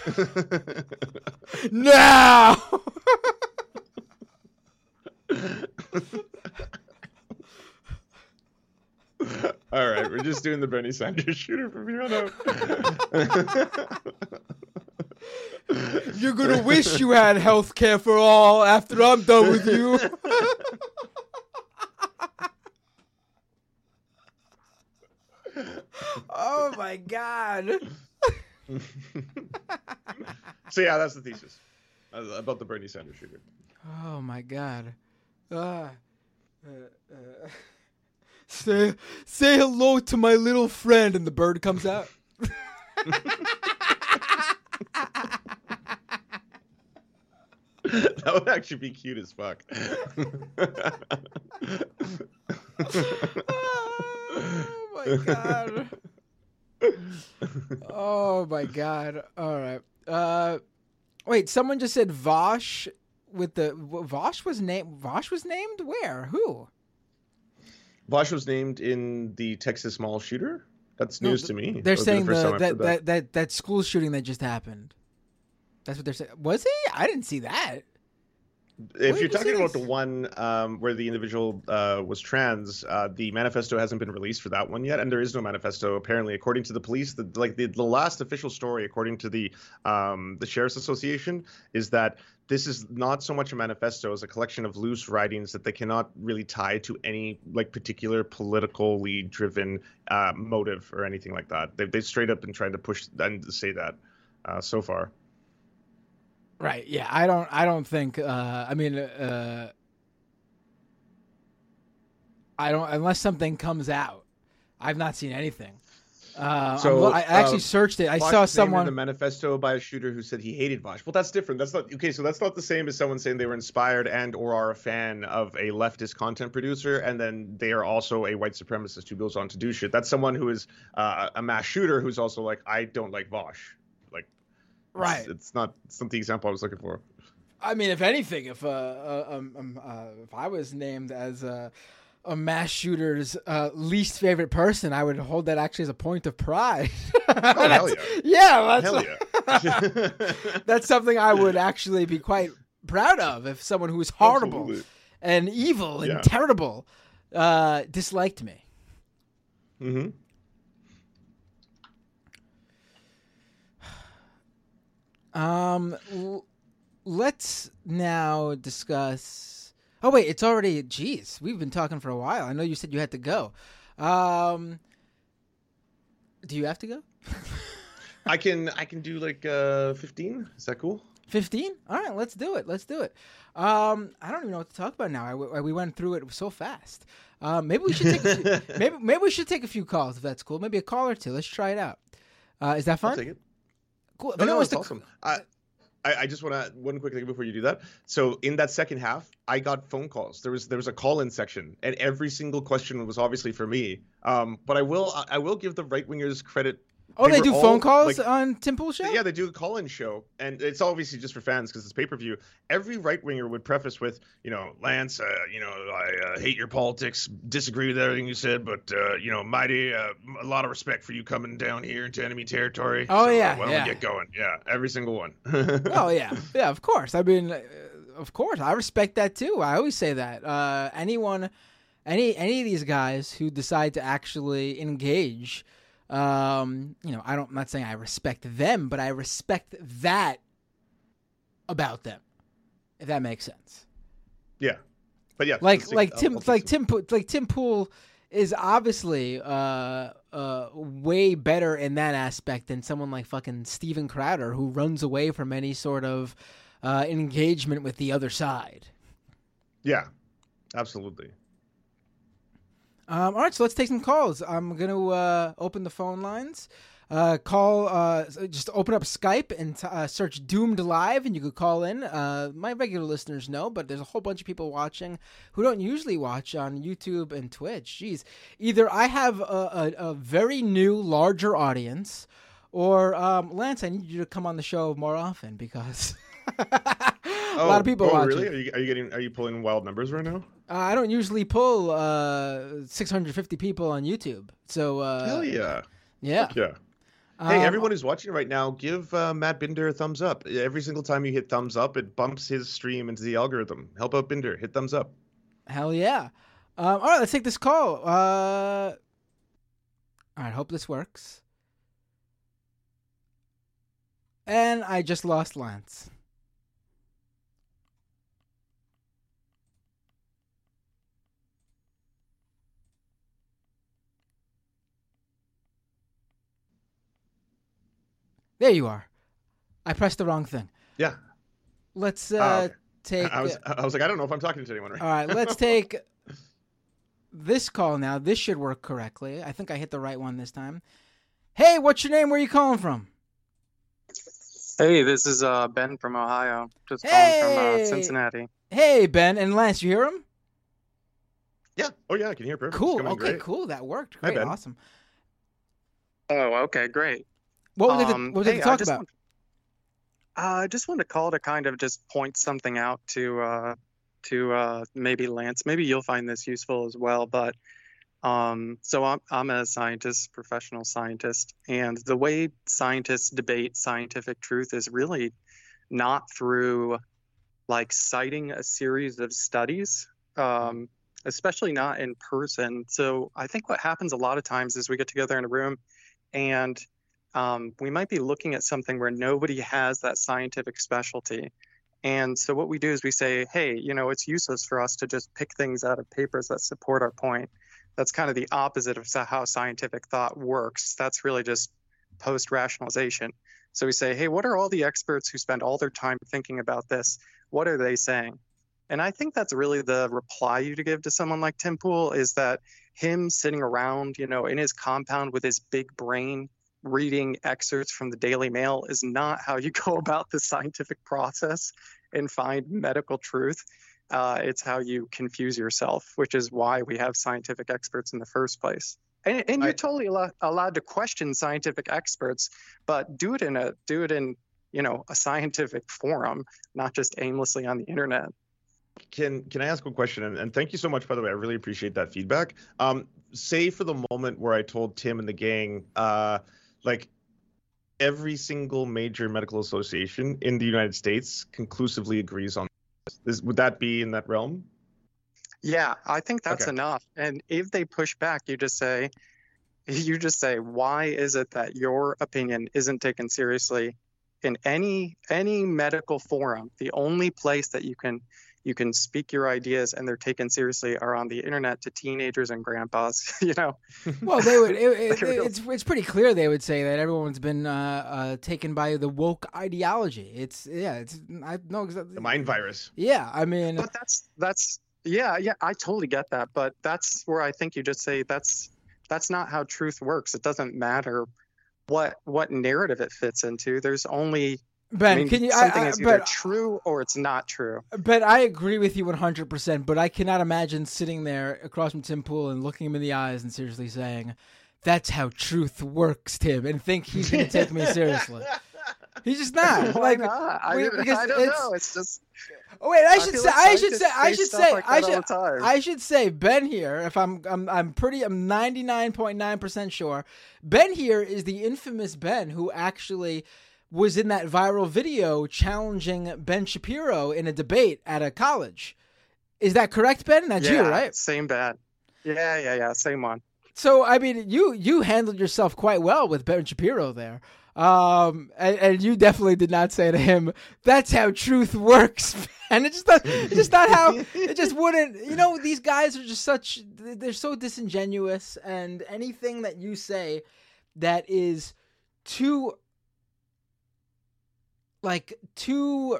[SPEAKER 1] now.
[SPEAKER 2] All right, we're just doing the Bernie Sanders shooter from here on out.
[SPEAKER 1] You're gonna wish you had health care for all after I'm done with you. Oh my god.
[SPEAKER 2] So yeah, that's the thesis about the Bernie Sanders shooter.
[SPEAKER 1] Oh my god. Uh, uh, uh, say say hello to my little friend, and the bird comes out.
[SPEAKER 2] That would actually be cute as fuck.
[SPEAKER 1] Oh my god. Oh my god. All right. Uh, wait. Someone just said Vosh. With the Vosh was named. Vosh was named where? Who?
[SPEAKER 2] Vosh was named in the Texas mall shooter. That's news no, to me.
[SPEAKER 1] They're saying the, the that, that, that that that school shooting that just happened. That's what they're saying. Was he? I didn't see that.
[SPEAKER 2] If Where you're talking about the one um, where the individual uh, was trans, uh, the manifesto hasn't been released for that one yet, and there is no manifesto apparently, according to the police. The, like the, the last official story, according to the um, the Sheriff's Association, is that this is not so much a manifesto as a collection of loose writings that they cannot really tie to any like particular politically driven uh, motive or anything like that. They've they straight up been trying to push and say that uh, so far.
[SPEAKER 1] Right. Yeah. I don't. I don't think. Uh, I mean, uh, I don't unless something comes out. I've not seen anything. Uh, so I actually uh, saurched it. I Vosh saw someone
[SPEAKER 2] in the manifesto by a shooter who said he hated Vosh. Well, that's different. That's not okay. So that's not the same as someone saying they were inspired and or are a fan of a leftist content producer, and then they are also a white supremacist who goes on to do shit. That's someone who is uh, a mass shooter who's also like, I don't like Vosh. Like,
[SPEAKER 1] right?
[SPEAKER 2] It's, it's not. It's not the example I was looking for.
[SPEAKER 1] I mean, if anything, if uh, uh, um, um, uh if I was named as a a mass shooter's uh, least favorite person, I would hold that actually as a point of pride.
[SPEAKER 2] Oh, hell yeah.
[SPEAKER 1] Yeah. That's,
[SPEAKER 2] hell yeah.
[SPEAKER 1] That's something I would actually be quite proud of if someone who was horrible Absolutely. and evil and yeah. terrible uh, disliked me.
[SPEAKER 2] Mm-hmm.
[SPEAKER 1] Um, l- let's now discuss... Oh, wait, it's already, geez, we've been talking for a while. I know you said you had to go. Um, do you have to go?
[SPEAKER 2] I can I can do like uh, fifteen. Is that cool?
[SPEAKER 1] fifteen? All right, let's do it. Let's do it. Um, I don't even know what to talk about now. I, I, we went through it so fast. Um, maybe we should take a few, maybe maybe we should take a few calls if that's cool. Maybe a call or two. Let's try it out. Uh, is that fun?
[SPEAKER 2] I'll take it.
[SPEAKER 1] Cool.
[SPEAKER 2] No, no, it's awesome. I, I, I just want to one quick thing before you do that. So in that second half, I got phone calls. There was there was a call-in section, and every single question was obviously for me. Um, but I will I will give the right wingers credit.
[SPEAKER 1] Oh, they, they do all, phone calls like, on Tim Pool Show?
[SPEAKER 2] Yeah, they do a call-in show, and it's obviously just for fans because it's pay-per-view. Every right-winger would preface with, you know, Lance, uh, you know, I uh, hate your politics, disagree with everything you said, but, uh, you know, mighty, uh, a lot of respect for you coming down here into enemy territory.
[SPEAKER 1] Oh,
[SPEAKER 2] so,
[SPEAKER 1] yeah,
[SPEAKER 2] uh, why don't
[SPEAKER 1] yeah.
[SPEAKER 2] we get going? Yeah, every single one.
[SPEAKER 1] Oh, yeah. Yeah, of course. I mean, uh, of course. I respect that, too. I always say that. Uh, anyone, any any of these guys who decide to actually engage... Um, you know, I don't, I'm not saying I respect them, but I respect that about them, if that makes sense.
[SPEAKER 2] Yeah. But yeah,
[SPEAKER 1] like, like Tim, like Tim, like Tim Pool is obviously, uh, uh, way better in that aspect than someone like fucking Steven Crowder, who runs away from any sort of uh, engagement with the other side.
[SPEAKER 2] Yeah, absolutely.
[SPEAKER 1] Um, all right, so let's take some calls. I'm going to uh, open the phone lines. Uh, call, uh, just open up Skype and uh, search Doomed Live, and you could call in. Uh, my regular listeners know, but there's a whole bunch of people watching who don't usually watch on YouTube and Twitch. Jeez. Either I have a, a, a very new, larger audience, or um, Lance, I need you to come on the show more often because a
[SPEAKER 2] oh,
[SPEAKER 1] lot of people
[SPEAKER 2] oh,
[SPEAKER 1] watching.
[SPEAKER 2] Really? Are you, are you getting? Are you pulling wild numbers right now?
[SPEAKER 1] Uh, I don't usually pull uh, six hundred fifty people on YouTube. So uh,
[SPEAKER 2] hell yeah,
[SPEAKER 1] yeah,
[SPEAKER 2] Heck yeah. Hey,
[SPEAKER 1] Um,
[SPEAKER 2] everyone who's watching right now, give uh, Matt Binder a thumbs up. Every single time you hit thumbs up, it bumps his stream into the algorithm. Help out Binder. Hit thumbs up.
[SPEAKER 1] Hell yeah. Um, all right, let's take this call. Uh, all right, hope this works. And I just lost Lance. There you are. I pressed the wrong thing.
[SPEAKER 2] Yeah.
[SPEAKER 1] Let's uh,
[SPEAKER 2] Ah, okay.
[SPEAKER 1] take...
[SPEAKER 2] I was, I was like, I don't know if I'm talking to anyone right
[SPEAKER 1] All right, let's take this call now. This should work correctly. I think I hit the right one this time. Hey, what's your name? Where are you calling from?
[SPEAKER 3] Hey, this is uh, Ben from Ohio. Just
[SPEAKER 1] Hey!
[SPEAKER 3] calling from uh, Cincinnati.
[SPEAKER 1] Hey, Ben and Lance, you hear him?
[SPEAKER 2] Yeah. Oh, yeah, I can hear perfect. It's
[SPEAKER 1] Cool.
[SPEAKER 2] coming
[SPEAKER 1] Okay,
[SPEAKER 2] great.
[SPEAKER 1] cool. That worked.
[SPEAKER 2] Hi,
[SPEAKER 1] Great.
[SPEAKER 2] Ben.
[SPEAKER 1] Awesome.
[SPEAKER 3] Oh, okay, great.
[SPEAKER 1] What was it to,
[SPEAKER 3] Um,
[SPEAKER 1] what was it
[SPEAKER 3] hey,
[SPEAKER 1] to
[SPEAKER 3] I
[SPEAKER 1] talk
[SPEAKER 3] just
[SPEAKER 1] about?
[SPEAKER 3] want- uh, I just wanted to call to kind of just point something out to uh, to uh, maybe Lance. Maybe you'll find this useful as well. But um, so I'm I'm a scientist, professional scientist, and the way scientists debate scientific truth is really not through like citing a series of studies, um, especially not in person. So I think what happens a lot of times is we get together in a room and um, we might be looking at something where nobody has that scientific specialty. And so what we do is we say, hey, you know, it's useless for us to just pick things out of papers that support our point. That's kind of the opposite of how scientific thought works. That's really just post-rationalization. So we say, hey, what are all the experts who spend all their time thinking about this? What are they saying? And I think that's really the reply you to give to someone like Tim Pool is that him sitting around, you know, in his compound with his big brain, reading excerpts from the Daily Mail is not how you go about the scientific process and find medical truth. Uh, it's how you confuse yourself, which is why we have scientific experts in the first place. And, and you're
[SPEAKER 2] I-
[SPEAKER 3] totally allo- allowed to question scientific experts, but do it in a do it in you know a scientific forum, not just aimlessly on the internet.
[SPEAKER 2] Can Can I ask a question? And, and thank you so much, by the way. I really appreciate that feedback. Um, say for the moment where I told Tim and the gang, uh, like every single major medical association in the United States conclusively agrees on this. Is, would that be in that realm?
[SPEAKER 3] Yeah, I think that's
[SPEAKER 2] Okay.
[SPEAKER 3] enough. And if they push back, you just say, you just say, why is it that your opinion isn't taken seriously in any any medical forum? The only place that you can you can speak your ideas and they're taken seriously are on the internet to teenagers and grandpas. You know.
[SPEAKER 1] Well, they would. It, it,
[SPEAKER 3] Like a real-
[SPEAKER 1] it's it's pretty clear they would say that everyone's been uh, uh, taken by the woke ideology. It's yeah. It's I know exactly.
[SPEAKER 2] The mind virus.
[SPEAKER 1] Yeah, I mean,
[SPEAKER 3] But that's that's yeah yeah I totally get that. But that's where I think you just say that's that's not how truth works. It doesn't matter what what narrative it fits into. There's only
[SPEAKER 1] Ben,
[SPEAKER 3] I mean,
[SPEAKER 1] can you?
[SPEAKER 3] something
[SPEAKER 1] I, I,
[SPEAKER 3] is either
[SPEAKER 1] but
[SPEAKER 3] true or it's not true.
[SPEAKER 1] but I agree with you one hundred percent. But I cannot imagine sitting there across from Tim Pool and looking him in the eyes and seriously saying, "That's how truth works, Tim," and think he's going to take me seriously. He's just not.
[SPEAKER 3] Why
[SPEAKER 1] like,
[SPEAKER 3] not? I,
[SPEAKER 1] we-
[SPEAKER 3] mean,
[SPEAKER 1] because
[SPEAKER 3] I don't
[SPEAKER 1] it's-
[SPEAKER 3] know. It's just
[SPEAKER 1] Oh wait, I
[SPEAKER 3] I
[SPEAKER 1] should
[SPEAKER 3] feel
[SPEAKER 1] say,
[SPEAKER 3] like
[SPEAKER 1] I should say,
[SPEAKER 3] scientists
[SPEAKER 1] I
[SPEAKER 3] say
[SPEAKER 1] should
[SPEAKER 3] stuff
[SPEAKER 1] say,
[SPEAKER 3] like
[SPEAKER 1] I
[SPEAKER 3] that all
[SPEAKER 1] should,
[SPEAKER 3] the time.
[SPEAKER 1] I should say, Ben here. If I'm, I'm, I'm pretty, I'm ninety-nine point nine percent sure. Ben here is the infamous Ben who actually was in that viral video challenging Ben Shapiro in a debate at a college. Is that correct, Ben? That's
[SPEAKER 3] yeah,
[SPEAKER 1] you, right?
[SPEAKER 3] same bad. Yeah, yeah, yeah, same one.
[SPEAKER 1] So I mean, you you handled yourself quite well with Ben Shapiro there, um, and, and you definitely did not say to him, "That's how truth works." And it's just not, it's just not how it just wouldn't. You know, these guys are just such they're so disingenuous, and anything that you say that is too like too.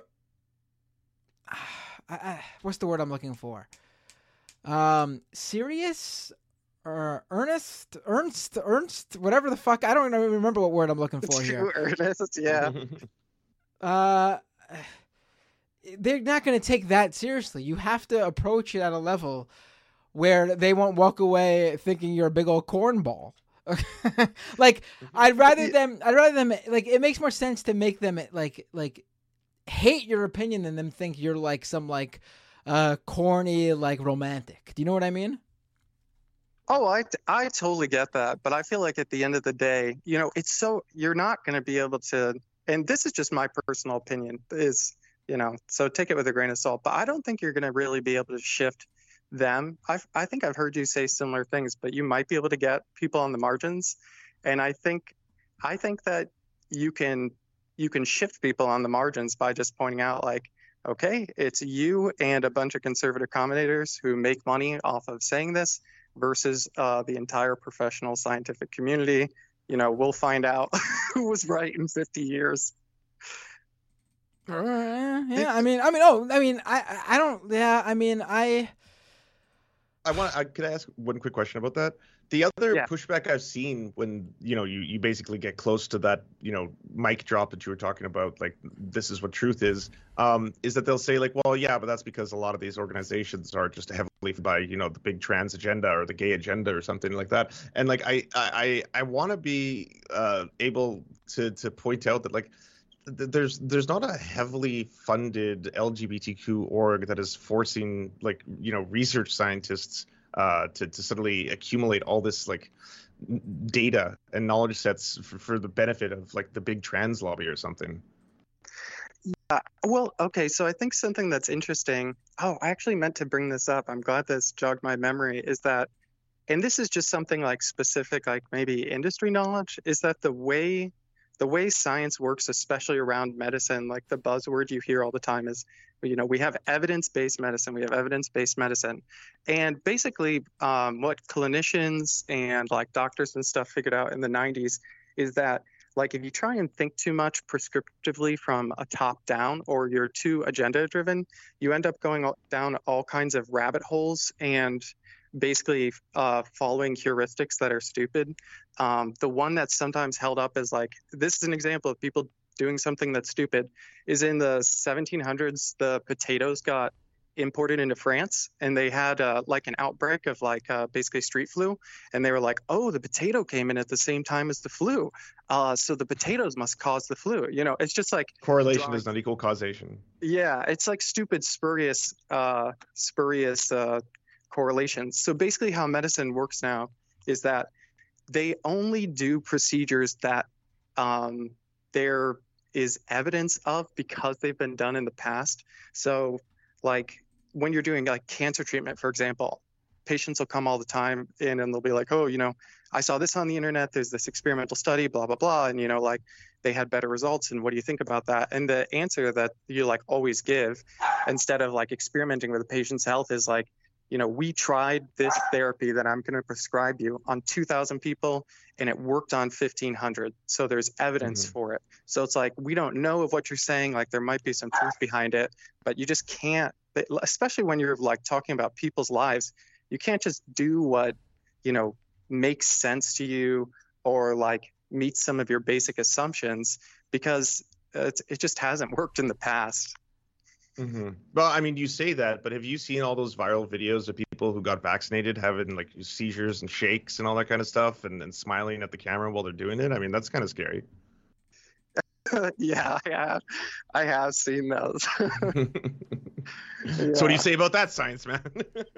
[SPEAKER 1] Uh, uh, what's the word I'm looking for? Um, serious. Or Ernest, Ernst, Ernst, whatever the fuck. I don't even remember what word I'm looking for here.
[SPEAKER 3] Ernest, yeah.
[SPEAKER 1] uh, they're not going to take that seriously. You have to approach it at a level where they won't walk away thinking you're a big old cornball. Like, I'd rather them, I'd rather them, like, it makes more sense to make them, like, like, hate your opinion than them think you're, like, some, like, uh, corny, like, romantic. Do you know what I mean?
[SPEAKER 3] Oh, I, I totally get that. But I feel like at the end of the day, you know, it's so you're not going to be able to. And this is just my personal opinion is, you know, so take it with a grain of salt. But I don't think you're going to really be able to shift them. I I think I've heard you say similar things, but you might be able to get people on the margins. And I think I think that you can you can shift people on the margins by just pointing out like, OK, it's you and a bunch of conservative commentators who make money off of saying this. Versus uh, the entire professional scientific community. You know, we'll find out who was right in fifty years.
[SPEAKER 1] Uh, yeah, I mean, I mean, oh, I mean, I, I don't, yeah, I mean, I.
[SPEAKER 2] I want. I could I ask one quick question about that. The other
[SPEAKER 3] yeah.
[SPEAKER 2] pushback I've seen when you know you, you basically get close to that you know mic drop that you were talking about, like this is what truth is, um, is that they'll say like, well, yeah, but that's because a lot of these organizations are just heavily by you know the big trans agenda or the gay agenda or something like that. And like I I I want to be uh, able to to point out that like th- there's there's not a heavily funded L G B T Q org that is forcing like you know research scientists. Uh, to, to suddenly accumulate all this like data and knowledge sets for, for the benefit of like the big trans lobby or something.
[SPEAKER 3] Yeah, well, okay, so I think something that's interesting. Oh, I actually meant to bring this up. I'm glad this jogged my memory. Is that, and this is just something like specific, like maybe industry knowledge. Is that the way the way science works, especially around medicine? Like the buzzword you hear all the time is, you know, we have evidence-based medicine, we have evidence-based medicine. And basically um, what clinicians and like doctors and stuff figured out in the nineties is that like if you try and think too much prescriptively from a top down or you're too agenda driven, you end up going down all kinds of rabbit holes and basically uh, following heuristics that are stupid. Um, the one that's sometimes held up as like, this is an example of people doing something that's stupid, is in the seventeen hundreds, the potatoes got imported into France and they had uh, like an outbreak of like uh, basically street flu. And they were like, oh, the potato came in at the same time as the flu. Uh, so the potatoes must cause the flu. You know, it's just like
[SPEAKER 2] correlation
[SPEAKER 3] drawing...
[SPEAKER 2] is not equal causation.
[SPEAKER 3] Yeah, it's like stupid, spurious, uh, spurious uh, correlations. So basically how medicine works now is that they only do procedures that um, there is evidence of because they've been done in the past. So like when you're doing like cancer treatment, for example, patients will come all the time in and they'll be like, oh, you know, I saw this on the internet, there's this experimental study, blah, blah, blah. And, you know, like they had better results. And what do you think about that? And the answer that you like always give instead of like experimenting with the patient's health is like, you know, we tried this therapy that I'm going to prescribe you on two thousand people and it worked on fifteen hundred. So there's evidence mm-hmm. for it. So it's like, we don't know of what you're saying. Like there might be some truth behind it, but you just can't, especially when you're like talking about people's lives, you can't just do what, you know, makes sense to you or like meets some of your basic assumptions because it, it just hasn't worked in the past.
[SPEAKER 2] Mm-hmm. Well, I mean, you say that, but have you seen all those viral videos of people who got vaccinated having like seizures and shakes and all that kind of stuff and, and smiling at the camera while they're doing it? I mean, that's kind of scary.
[SPEAKER 3] Yeah, I have. I have seen those.
[SPEAKER 2] Yeah. So what do you say about that, science man?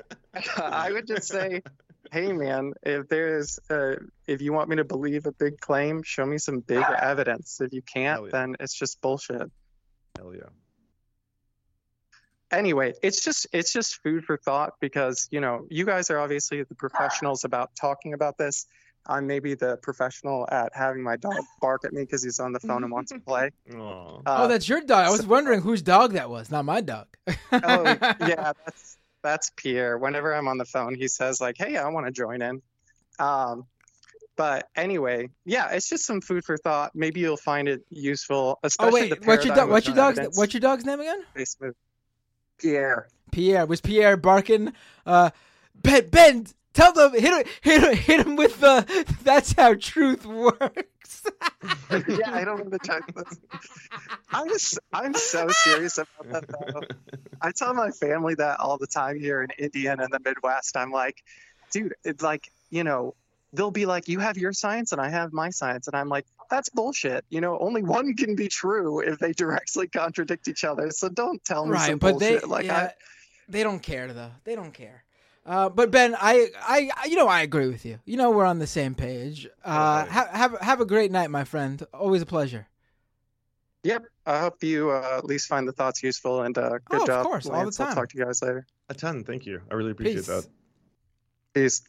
[SPEAKER 3] I would just say, hey, man, if there's, uh, if you want me to believe a big claim, show me some big evidence. If you can't, yeah. then it's just bullshit.
[SPEAKER 2] Hell yeah.
[SPEAKER 3] anyway, it's just it's just food for thought because, you know, you guys are obviously the professionals about talking about this. I'm maybe the professional at having my dog bark at me because he's on the phone and wants to play.
[SPEAKER 2] Aw.
[SPEAKER 3] Uh,
[SPEAKER 1] Oh, that's your dog. I was
[SPEAKER 3] so-
[SPEAKER 1] wondering whose dog that was. Not my dog.
[SPEAKER 3] Oh, yeah, that's that's Pierre. Whenever I'm on the phone, he says like, "Hey, I want to join in." Um, but anyway, yeah, it's just some food for thought. Maybe you'll find it useful,
[SPEAKER 1] Oh
[SPEAKER 3] especially the
[SPEAKER 1] wait, what's your
[SPEAKER 3] paradigm
[SPEAKER 1] dog? What's
[SPEAKER 3] of
[SPEAKER 1] your dog's?
[SPEAKER 3] non-evidence
[SPEAKER 1] What's your dog's name again?
[SPEAKER 3] based move. Pierre.
[SPEAKER 1] Pierre. Was Pierre barking? Uh, Ben, Ben, tell them hit him, hit him, hit him with the. That's how truth works.
[SPEAKER 3] Yeah, I don't want to check this. I'm just, I'm so serious about that though. I tell my family that all the time here in Indiana and the Midwest. I'm like, dude, it's like, you know, they'll be like, you have your science and I have my science. And I'm like, that's bullshit. You know, only one can be true if they directly contradict each other. So don't tell me
[SPEAKER 1] Right,
[SPEAKER 3] some
[SPEAKER 1] but they,
[SPEAKER 3] bullshit. like
[SPEAKER 1] yeah, they don't care though. They don't care. Uh, but Ben, I, I, I- you know, I agree with you. You know, we're on the same page. Uh,
[SPEAKER 2] Okay.
[SPEAKER 1] ha- have, have a great night, my friend. Always a pleasure.
[SPEAKER 3] I, yep. I hope you uh, at least find the thoughts useful and uh, good
[SPEAKER 1] Oh, of
[SPEAKER 3] job.
[SPEAKER 1] course, all the
[SPEAKER 3] Lance. I'll
[SPEAKER 1] time.
[SPEAKER 3] talk to you guys later.
[SPEAKER 2] A ton. Thank you. I really appreciate
[SPEAKER 1] Peace.
[SPEAKER 2] that.
[SPEAKER 3] Peace.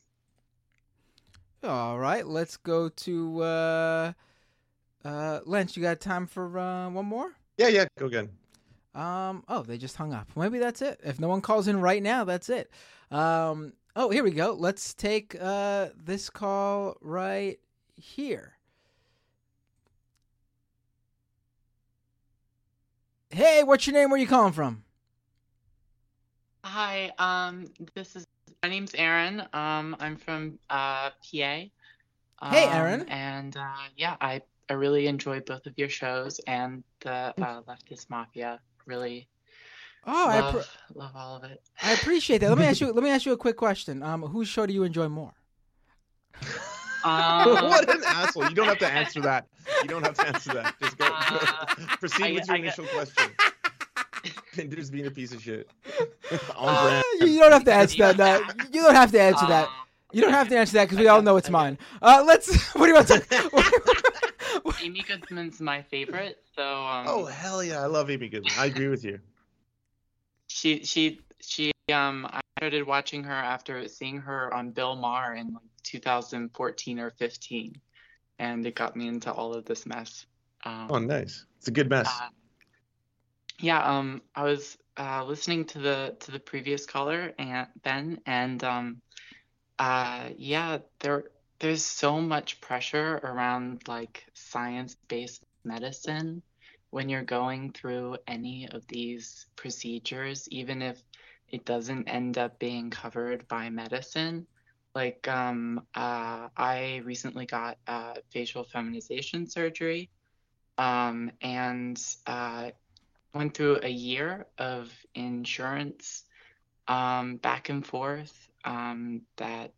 [SPEAKER 1] All right, let's go to uh, uh, Lance. You got time for uh, one more?
[SPEAKER 2] Yeah, yeah. Go again.
[SPEAKER 1] Um, oh, they just hung up. Maybe that's it. If no one calls in right now, that's it. Um, oh, here we go. Let's take uh, this call right here. Hey, what's your name? Where you calling from?
[SPEAKER 4] Hi, um, this is my name's Aaron. Um, I'm from uh, P A.
[SPEAKER 1] Hey,
[SPEAKER 4] Um,
[SPEAKER 1] Aaron.
[SPEAKER 4] And uh, yeah, I I really enjoyed both of your shows and the uh, Leftist Mafia. Really
[SPEAKER 1] Oh, I,
[SPEAKER 4] love
[SPEAKER 1] appre-
[SPEAKER 4] love all of it.
[SPEAKER 1] I appreciate that. Let me ask you. Let me ask you a quick question. Um, whose show do you enjoy more?
[SPEAKER 4] Um,
[SPEAKER 2] What an asshole! You don't have to answer that. You don't have to answer that. Just go.
[SPEAKER 4] Uh,
[SPEAKER 2] Proceed
[SPEAKER 4] I-
[SPEAKER 2] with your
[SPEAKER 4] I-
[SPEAKER 2] initial question. Pinder's being a piece of shit. On
[SPEAKER 1] Uh,
[SPEAKER 2] brand.
[SPEAKER 1] you don't have to answer that. No, you don't have to answer that.
[SPEAKER 4] um,
[SPEAKER 1] You don't have to answer that because
[SPEAKER 4] I
[SPEAKER 1] we all
[SPEAKER 4] guess-
[SPEAKER 1] know it's
[SPEAKER 4] I
[SPEAKER 1] mine. Uh, let's. What do you want to?
[SPEAKER 4] Amy Goodman's my favorite, so um,
[SPEAKER 2] Oh hell yeah! I love Amy Goodman. I agree with you.
[SPEAKER 4] she she she um I started watching her after seeing her on Bill Maher in like two thousand fourteen or fifteen, and it got me into all of this mess. Um,
[SPEAKER 2] Oh nice. It's a good mess.
[SPEAKER 4] uh, yeah, um, I was uh, listening to the to the previous caller and Ben, and um, uh, yeah, there there's so much pressure around like science-based medicine when you're going through any of these procedures, even if it doesn't end up being covered by medicine. Like, um, uh, I recently got uh, facial feminization surgery, um, and uh, went through a year of insurance um, back and forth. Um, that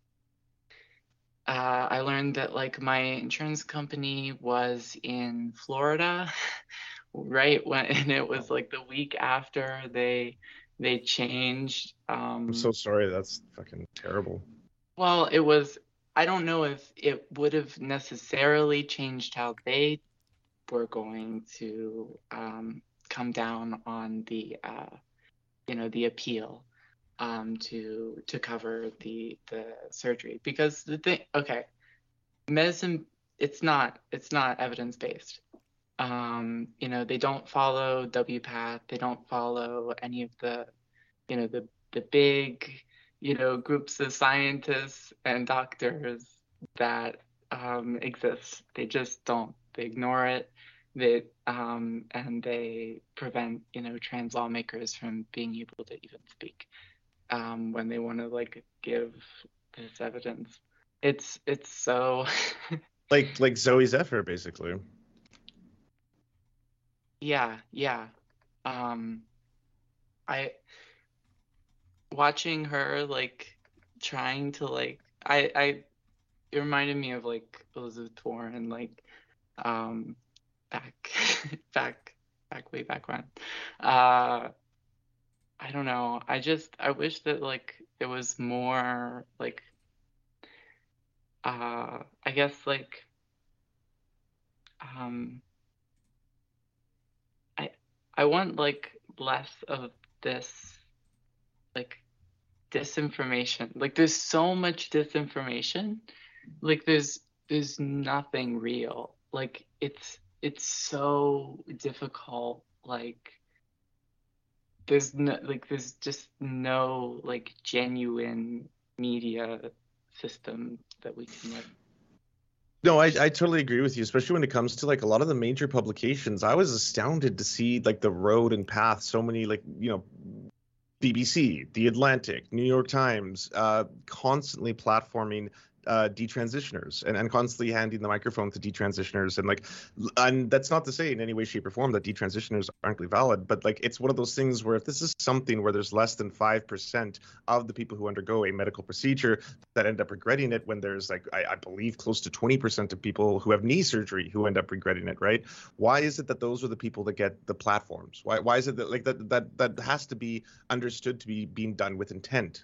[SPEAKER 4] uh, I learned that like my insurance company was in Florida, right when and it was like the week after they they changed. Um,
[SPEAKER 2] I'm so sorry. That's fucking terrible.
[SPEAKER 4] well, it was. I don't know if it would have necessarily changed how they were going to um, come down on the, uh, you know, the appeal um, to to cover the the surgery because the thing. Okay, medicine. It's not. It's not evidence based. Um, you know, they don't follow W PATH. They don't follow any of the, you know, the the big, you know, groups of scientists and doctors that um, exist. They just don't. They ignore it. They um, and they prevent, you know, trans lawmakers from being able to even speak um, when they want to like give this evidence. It's it's so
[SPEAKER 2] Like like Zoe Zephyr, basically.
[SPEAKER 4] yeah yeah. Um, I watching her like trying to like I I it reminded me of like Elizabeth Warren like um back back back way back when. Uh I don't know. I just I wish that like there was more like uh I guess like um I I want like less of this like disinformation. Like there's so much disinformation. Like there's there's nothing real. Like it's it's so difficult. Like there's no like there's just no like genuine media system that we can like.
[SPEAKER 2] No, I, I totally agree with you, especially when it comes to like a lot of the major publications. I was astounded to see like the road and path, so many like, you know, B B C, The Atlantic, New York Times, uh, constantly platforming uh, detransitioners and, and constantly handing the microphone to detransitioners. And like, and that's not to say in any way, shape or form that detransitioners aren't valid, but like, it's one of those things where if this is something where there's less than five percent of the people who undergo a medical procedure that end up regretting it, when there's like, I, I believe close to twenty percent of people who have knee surgery who end up regretting it, right? Why is it that those are the people that get the platforms? Why, why is it that like that, that, that has to be understood to be being done with intent?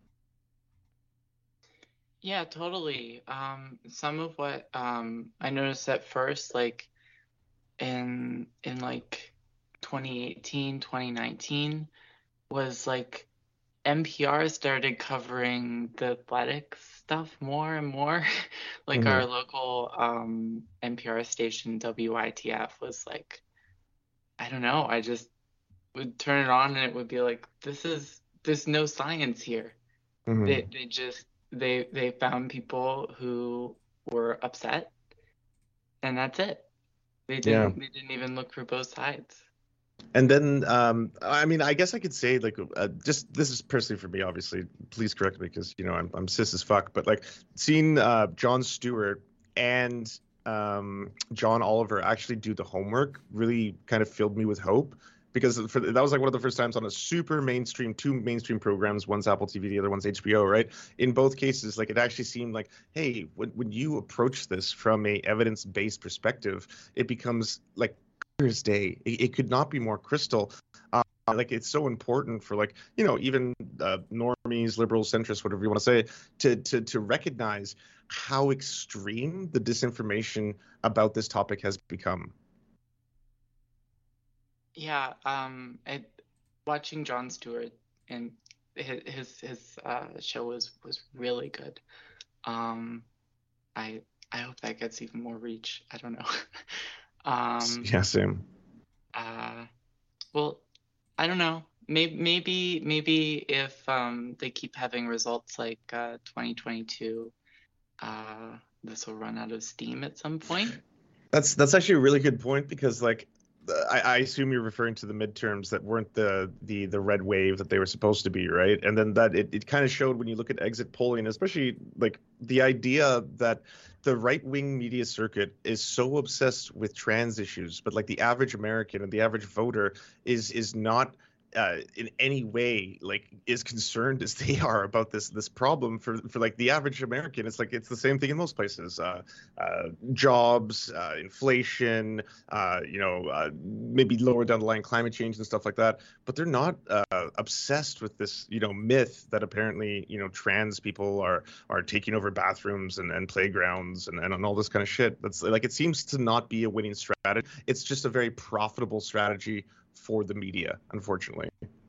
[SPEAKER 4] Yeah, totally. Um, some of what um, I noticed at first, like in in like twenty eighteen, twenty nineteen, was like N P R started covering the athletics stuff more and more. Like
[SPEAKER 2] Mm-hmm.
[SPEAKER 4] our local um, N P R station, W I T F, was like, I don't know, I just would turn it on and it would be like, this is, there's no science here.
[SPEAKER 2] Mm-hmm.
[SPEAKER 4] They they just they they found people who were upset, and that's it. They didn't they didn't even look for both sides.
[SPEAKER 2] And then, um, I mean, I guess I could say like, uh, just this is personally for me, obviously. Please correct me because you know I'm I'm cis as fuck. But like seeing uh, Jon Stewart and um, John Oliver actually do the homework really kind of filled me with hope. Because for, that was like one of the first times on a super mainstream, two mainstream programs, one's Apple T V, the other one's H B O, right? In both cases, like it actually seemed like, hey, when, when you approach this from a evidence-based perspective, it becomes like clear as day. It, it could not be more crystal. Uh, like it's so important for like, you know, even uh, normies, liberals, centrists, whatever you want to say, to, to, to recognize how extreme the disinformation about this topic has become.
[SPEAKER 4] Yeah, um, I, watching Jon Stewart and his his, his uh, show was was really good. Um, I I hope that gets even more reach. I don't know. um,
[SPEAKER 2] Yeah, same.
[SPEAKER 4] Uh, well, I don't know. Maybe maybe maybe if um they keep having results like uh twenty twenty-two, uh, this will run out of steam at some point.
[SPEAKER 2] That's that's actually a really good point because like. I, I assume you're referring to the midterms that weren't the the the red wave that they were supposed to be, right? And then that it, it kind of showed when you look at exit polling, especially like the idea that the right-wing media circuit is so obsessed with trans issues, but like the average American and the average voter is is not uh, in any way like as concerned as they are about this this problem for for like the average American. It's like it's the same thing in most places. Uh, uh, jobs, uh, inflation, uh, you know, uh, maybe lower down the line climate change and stuff like that. But they're not uh, obsessed with this, you know, myth that apparently, you know, trans people are are taking over bathrooms and, and playgrounds and, and all this kind of shit. That's like it seems to not be a winning strategy. It's just a very profitable strategy for the media, unfortunately.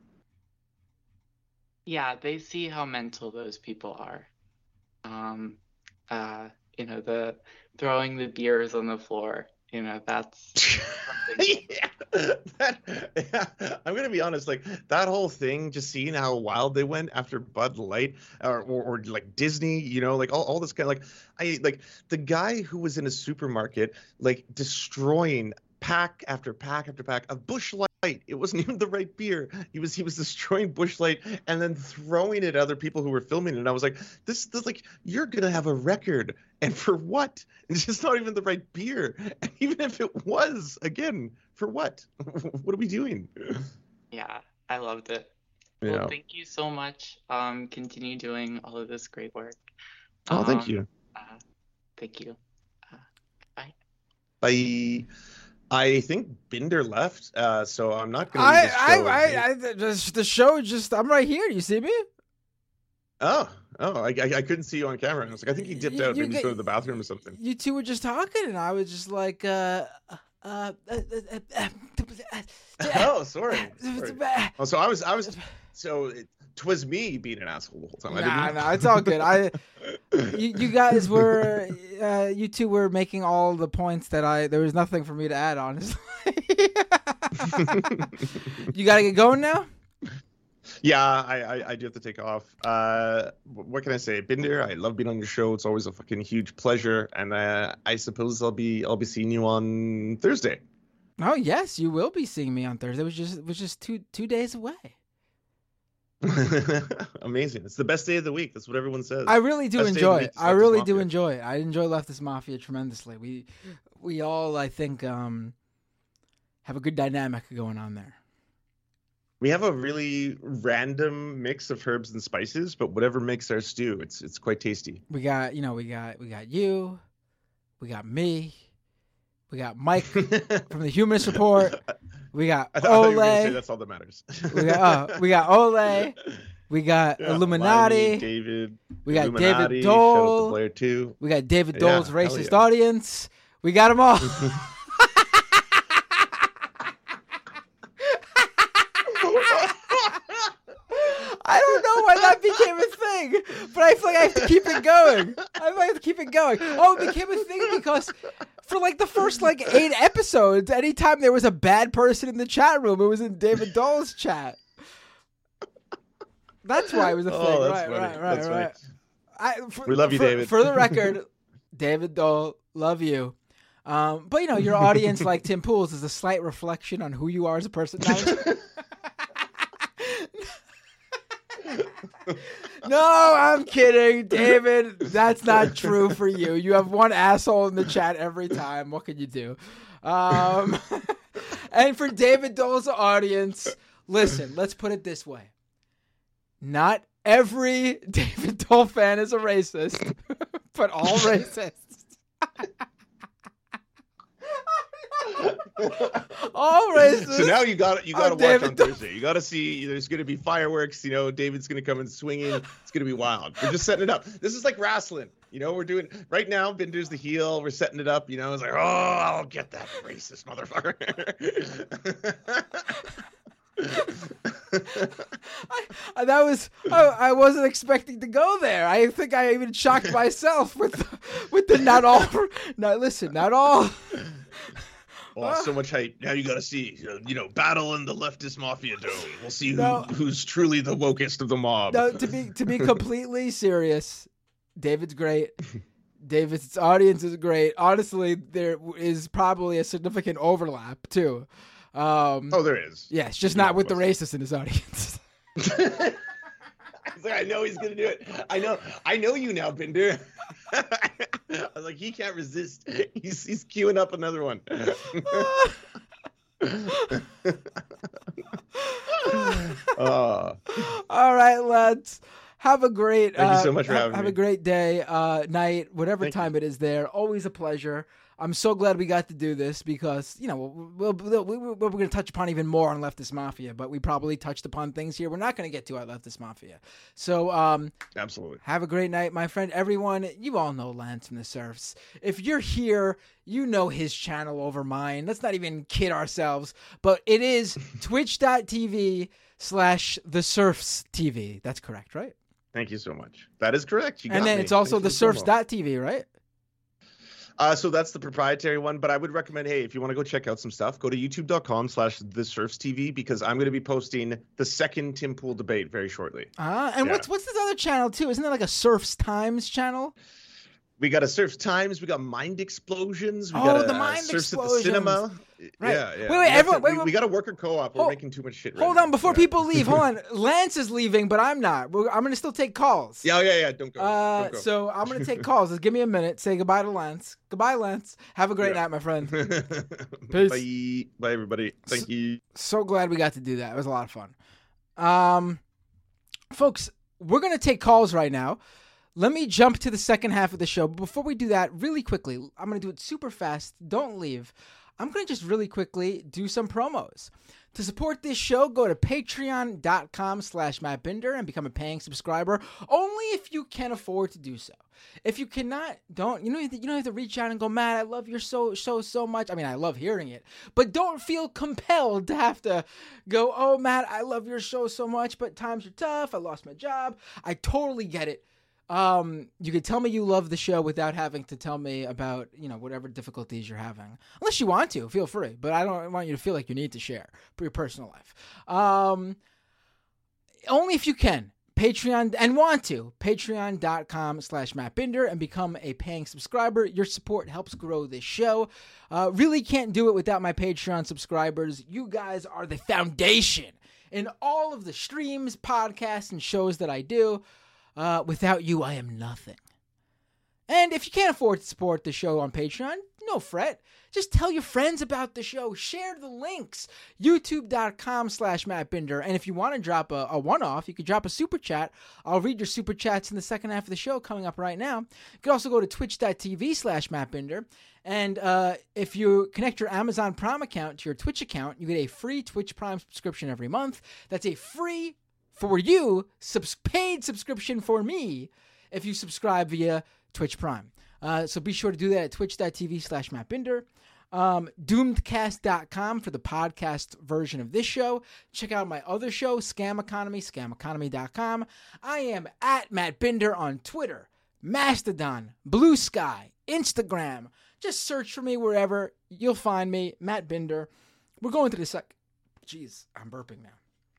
[SPEAKER 4] Yeah, they see how mental those people are. Um, uh, you know, the throwing the beers on the floor. You know, that's something.
[SPEAKER 2] yeah, that, yeah, I'm gonna be honest. Like that whole thing, just seeing how wild they went after Bud Light, or, or, or like Disney, you know, like all, all this kind of like, I like the guy who was in a supermarket, like destroying pack after pack after pack of Busch Light. It wasn't even the right beer. He was he was destroying Busch Light and then throwing it at other people who were filming it. And I was like, this this like you're gonna have a record, and for what? It's just not even the right beer. And even if it was, again, for what? What are we doing?
[SPEAKER 4] Yeah, I loved it.
[SPEAKER 2] Yeah.
[SPEAKER 4] Well, thank you so much. Um, continue doing all of this great work.
[SPEAKER 2] Oh,
[SPEAKER 4] Um,
[SPEAKER 2] thank you.
[SPEAKER 4] Uh, thank you. Uh, bye.
[SPEAKER 2] Bye. I think Binder left, uh, so I'm not going to
[SPEAKER 1] I,
[SPEAKER 2] leave this
[SPEAKER 1] I,
[SPEAKER 2] show.
[SPEAKER 1] I, I, the, the show just, I'm right here. You see me?
[SPEAKER 2] Oh, oh, I, I, I couldn't see you on camera. I was like, I think he dipped
[SPEAKER 1] You-
[SPEAKER 2] out.
[SPEAKER 1] you
[SPEAKER 2] Maybe he's
[SPEAKER 1] get-
[SPEAKER 2] going to the bathroom or something.
[SPEAKER 1] You two were just talking, and I was just like, uh, uh, uh, uh, uh, uh
[SPEAKER 2] Oh, sorry. sorry. Oh, so I was, I was, so it, twas me being an asshole the whole time. I
[SPEAKER 1] Nah,
[SPEAKER 2] didn't...
[SPEAKER 1] nah, it's all good. I, you, you guys were, uh, you two were making all the points that I. There was nothing for me to add, honestly. You gotta get going now.
[SPEAKER 2] Yeah, I, I, I do have to take off. Uh, what can I say, Binder? I love being on your show. It's always a fucking huge pleasure, and uh, I suppose I'll be, I'll be seeing you on Thursday.
[SPEAKER 1] Oh yes, you will be seeing me on Thursday. It was just, it was just two, two days away.
[SPEAKER 2] Amazing! It's the best day of the week. That's what everyone says.
[SPEAKER 1] I really do
[SPEAKER 2] best
[SPEAKER 1] enjoy
[SPEAKER 2] day
[SPEAKER 1] it.
[SPEAKER 2] of the week is
[SPEAKER 1] I
[SPEAKER 2] Leftist
[SPEAKER 1] really
[SPEAKER 2] Mafia.
[SPEAKER 1] do enjoy it. I enjoy Leftist Mafia tremendously. We, we all, I think, um, have a good dynamic going on there.
[SPEAKER 2] We have a really random mix of herbs and spices, but whatever makes our stew, it's it's quite tasty.
[SPEAKER 1] We got, you know, we got, we got you, we got me, we got Mike from the Humanist Report. We got
[SPEAKER 2] I thought, I thought you were gonna say
[SPEAKER 1] Ole.
[SPEAKER 2] that's all that matters.
[SPEAKER 1] We got, oh, we got Ole. We got
[SPEAKER 2] Yeah,
[SPEAKER 1] Illuminati.
[SPEAKER 2] Miley, David.
[SPEAKER 1] We got
[SPEAKER 2] Illuminati,
[SPEAKER 1] David
[SPEAKER 2] shout out to
[SPEAKER 1] Dole.
[SPEAKER 2] Blair too.
[SPEAKER 1] We got David
[SPEAKER 2] Yeah,
[SPEAKER 1] Dole's
[SPEAKER 2] hell
[SPEAKER 1] racist
[SPEAKER 2] yeah.
[SPEAKER 1] audience. We got them all. I don't know why that became a thing, but I feel like I have to keep it going. I feel like I have to keep it going. Oh, it became a thing because for like the first like eight episodes, anytime there was a bad person in the chat room, it was in David Dole's chat. That's why it was a thing.
[SPEAKER 2] Oh, that's
[SPEAKER 1] right,
[SPEAKER 2] funny.
[SPEAKER 1] right, right,
[SPEAKER 2] That's
[SPEAKER 1] right,
[SPEAKER 2] funny.
[SPEAKER 1] I, for,
[SPEAKER 2] We love you,
[SPEAKER 1] for,
[SPEAKER 2] David.
[SPEAKER 1] For the record, David Dole, love you. Um, but you know, your audience, like Tim Pools, is a slight reflection on who you are as a person. No, I'm kidding, David. That's not true for you. You have one asshole in the chat every time. What can you do? Um, and for David Dole's audience, listen, let's put it this way. Not every David Dole fan is a racist, but all racists. All racists.
[SPEAKER 2] So now you got you got to
[SPEAKER 1] Oh,
[SPEAKER 2] watch
[SPEAKER 1] David
[SPEAKER 2] on
[SPEAKER 1] Dole.
[SPEAKER 2] Thursday. You got to see. There's going to be fireworks. You know, David's going to come in swinging. It's going to be wild. We're just setting it up. This is like wrestling. You know, we're doing right now. Binder's the heel. We're setting it up. You know, it's like, oh, I'll get that racist motherfucker.
[SPEAKER 1] I, I- that was I, I wasn't expecting to go there. I think I even shocked myself with the, with the not all. Now listen, not all.
[SPEAKER 2] Oh, so much hype. Now you got to see, uh, you know, battle in the leftist mafia dome. We'll see who,
[SPEAKER 1] No.
[SPEAKER 2] who's truly the wokest of the mob.
[SPEAKER 1] No, to be to be completely serious, David's great. David's audience is great. Honestly, there is probably a significant overlap too. Um,
[SPEAKER 2] Oh, there is.
[SPEAKER 1] yeah, it's just
[SPEAKER 2] Yeah,
[SPEAKER 1] not with the
[SPEAKER 2] what's-
[SPEAKER 1] racists in his audience.
[SPEAKER 2] I was like, I know he's gonna do it. I know, I know you now, Binder. I was like, he can't resist. He's he's queuing up another one. uh,
[SPEAKER 1] All right, lads. Have a great.
[SPEAKER 2] Thank you
[SPEAKER 1] uh,
[SPEAKER 2] so much for
[SPEAKER 1] have,
[SPEAKER 2] having
[SPEAKER 1] have
[SPEAKER 2] me.
[SPEAKER 1] a great day, uh, night, whatever
[SPEAKER 2] Thank
[SPEAKER 1] time it is there. Always a pleasure. I'm so glad we got to do this because you know we'll, we'll, we we're going to touch upon even more on Leftist Mafia, but we probably touched upon things here we're not going to get to at Leftist Mafia. So um,
[SPEAKER 2] absolutely.
[SPEAKER 1] have a great night, my friend. Everyone, you all know Lance from the Surfs. If you're here, you know his channel over mine. Let's not even kid ourselves, but it is twitch.tv slash the Surfs TV. That's correct, right?
[SPEAKER 2] Thank you so much. That is correct. You got
[SPEAKER 1] And then
[SPEAKER 2] me.
[SPEAKER 1] it's also
[SPEAKER 2] Thank
[SPEAKER 1] the
[SPEAKER 2] you so much.
[SPEAKER 1] surfs.tv, right?
[SPEAKER 2] Uh, so that's the proprietary one, but I would recommend, hey, if you want to go check out some stuff, go to youtube.com slash the surfs TV because I'm going to be posting the second Tim Pool debate very shortly.
[SPEAKER 1] Ah, and
[SPEAKER 2] Yeah.
[SPEAKER 1] what's what's this other channel too? Isn't there like a Surfs Times channel?
[SPEAKER 2] We got a Surfs Times, we got Mind Explosions, we
[SPEAKER 1] Oh,
[SPEAKER 2] got a
[SPEAKER 1] the
[SPEAKER 2] uh,
[SPEAKER 1] Mind
[SPEAKER 2] Surfs at the
[SPEAKER 1] Explosions.
[SPEAKER 2] Cinema.
[SPEAKER 1] Right.
[SPEAKER 2] Yeah, yeah.
[SPEAKER 1] Wait, wait,
[SPEAKER 2] We got
[SPEAKER 1] everyone-
[SPEAKER 2] to-
[SPEAKER 1] wait,
[SPEAKER 2] we,
[SPEAKER 1] wait.
[SPEAKER 2] we got to work a co-op. We're
[SPEAKER 1] Hold-
[SPEAKER 2] making too much shit.
[SPEAKER 1] Hold
[SPEAKER 2] right
[SPEAKER 1] on,
[SPEAKER 2] now.
[SPEAKER 1] before
[SPEAKER 2] Yeah.
[SPEAKER 1] people leave, hold on. Lance is leaving, but I'm not. We're, I'm gonna still take calls.
[SPEAKER 2] Yeah, yeah, yeah. Don't go.
[SPEAKER 1] Uh,
[SPEAKER 2] Don't go.
[SPEAKER 1] so I'm gonna take calls. Just give me a minute. Say goodbye to Lance. Goodbye, Lance. Have a great
[SPEAKER 2] Yeah.
[SPEAKER 1] night, my friend.
[SPEAKER 2] Peace. Bye. Bye, everybody. Thank you.
[SPEAKER 1] So glad we got to do that. It was a lot of fun. Um, folks, we're gonna take calls right now. Let me jump to the second half of the show. But before we do that, really quickly, I'm going to do it super fast. Don't leave. I'm going to just really quickly do some promos. To support this show, go to patreon.com slash Matt Binder and become a paying subscriber, only if you can afford to do so. If you cannot, don't, you know, you don't have to reach out and go, Matt, I love your show so, so much. I mean, I love hearing it, but don't feel compelled to have to go, oh, Matt, I love your show so much, but times are tough. I lost my job. I totally get it. Um, you could tell me you love the show without having to tell me about, you know, whatever difficulties you're having. Unless you want to, feel free. But I don't want you to feel like you need to share for your personal life. Um, only if you can. Patreon, and want to. Patreon.com slash Matt Binder and become a paying subscriber. Your support helps grow this show. Uh, really can't do it without my Patreon subscribers. You guys are the foundation in all of the streams, podcasts, and shows that I do. Uh, without you, I am nothing. And if you can't afford to support the show on Patreon, no fret. Just tell your friends about the show. Share the links. YouTube.com slash Matt Binder. And if you want to drop a, a one-off, you can drop a super chat. I'll read your super chats in the second half of the show coming up right now. You can also go to twitch.tv slash Matt Binder. And uh, if you connect your Amazon Prime account to your Twitch account, you get a free Twitch Prime subscription every month. That's a free for you, subs- paid subscription for me if you subscribe via Twitch Prime. Uh, so be sure to do that at twitch.tv slash Matt Binder. Um, Doomedcast dot com for the podcast version of this show. Check out my other show, Scam Economy, scam economy dot com. I am at Matt Binder on Twitter, Mastodon, Blue Sky, Instagram. Just search for me wherever. You'll find me, Matt Binder. We're going to the sec... Jeez, I'm burping now.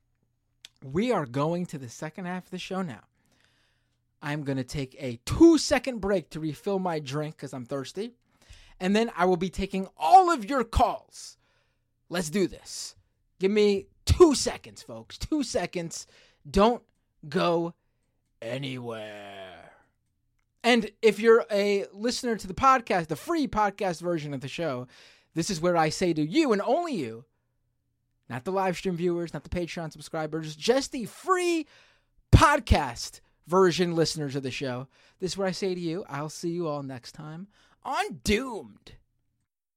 [SPEAKER 1] We are going to the second half of the show now. I'm going to take a two-second break to refill my drink because I'm thirsty. And then I will be taking all of your calls. Let's do this. Give me two seconds, folks. Two seconds. Don't go anywhere. And if you're a listener to the podcast, the free podcast version of the show, this is where I say to you and only you, not the live stream viewers, not the Patreon subscribers, just the free podcast version listeners of the show. This is what I say to you. I'll see you all next time on Doomed.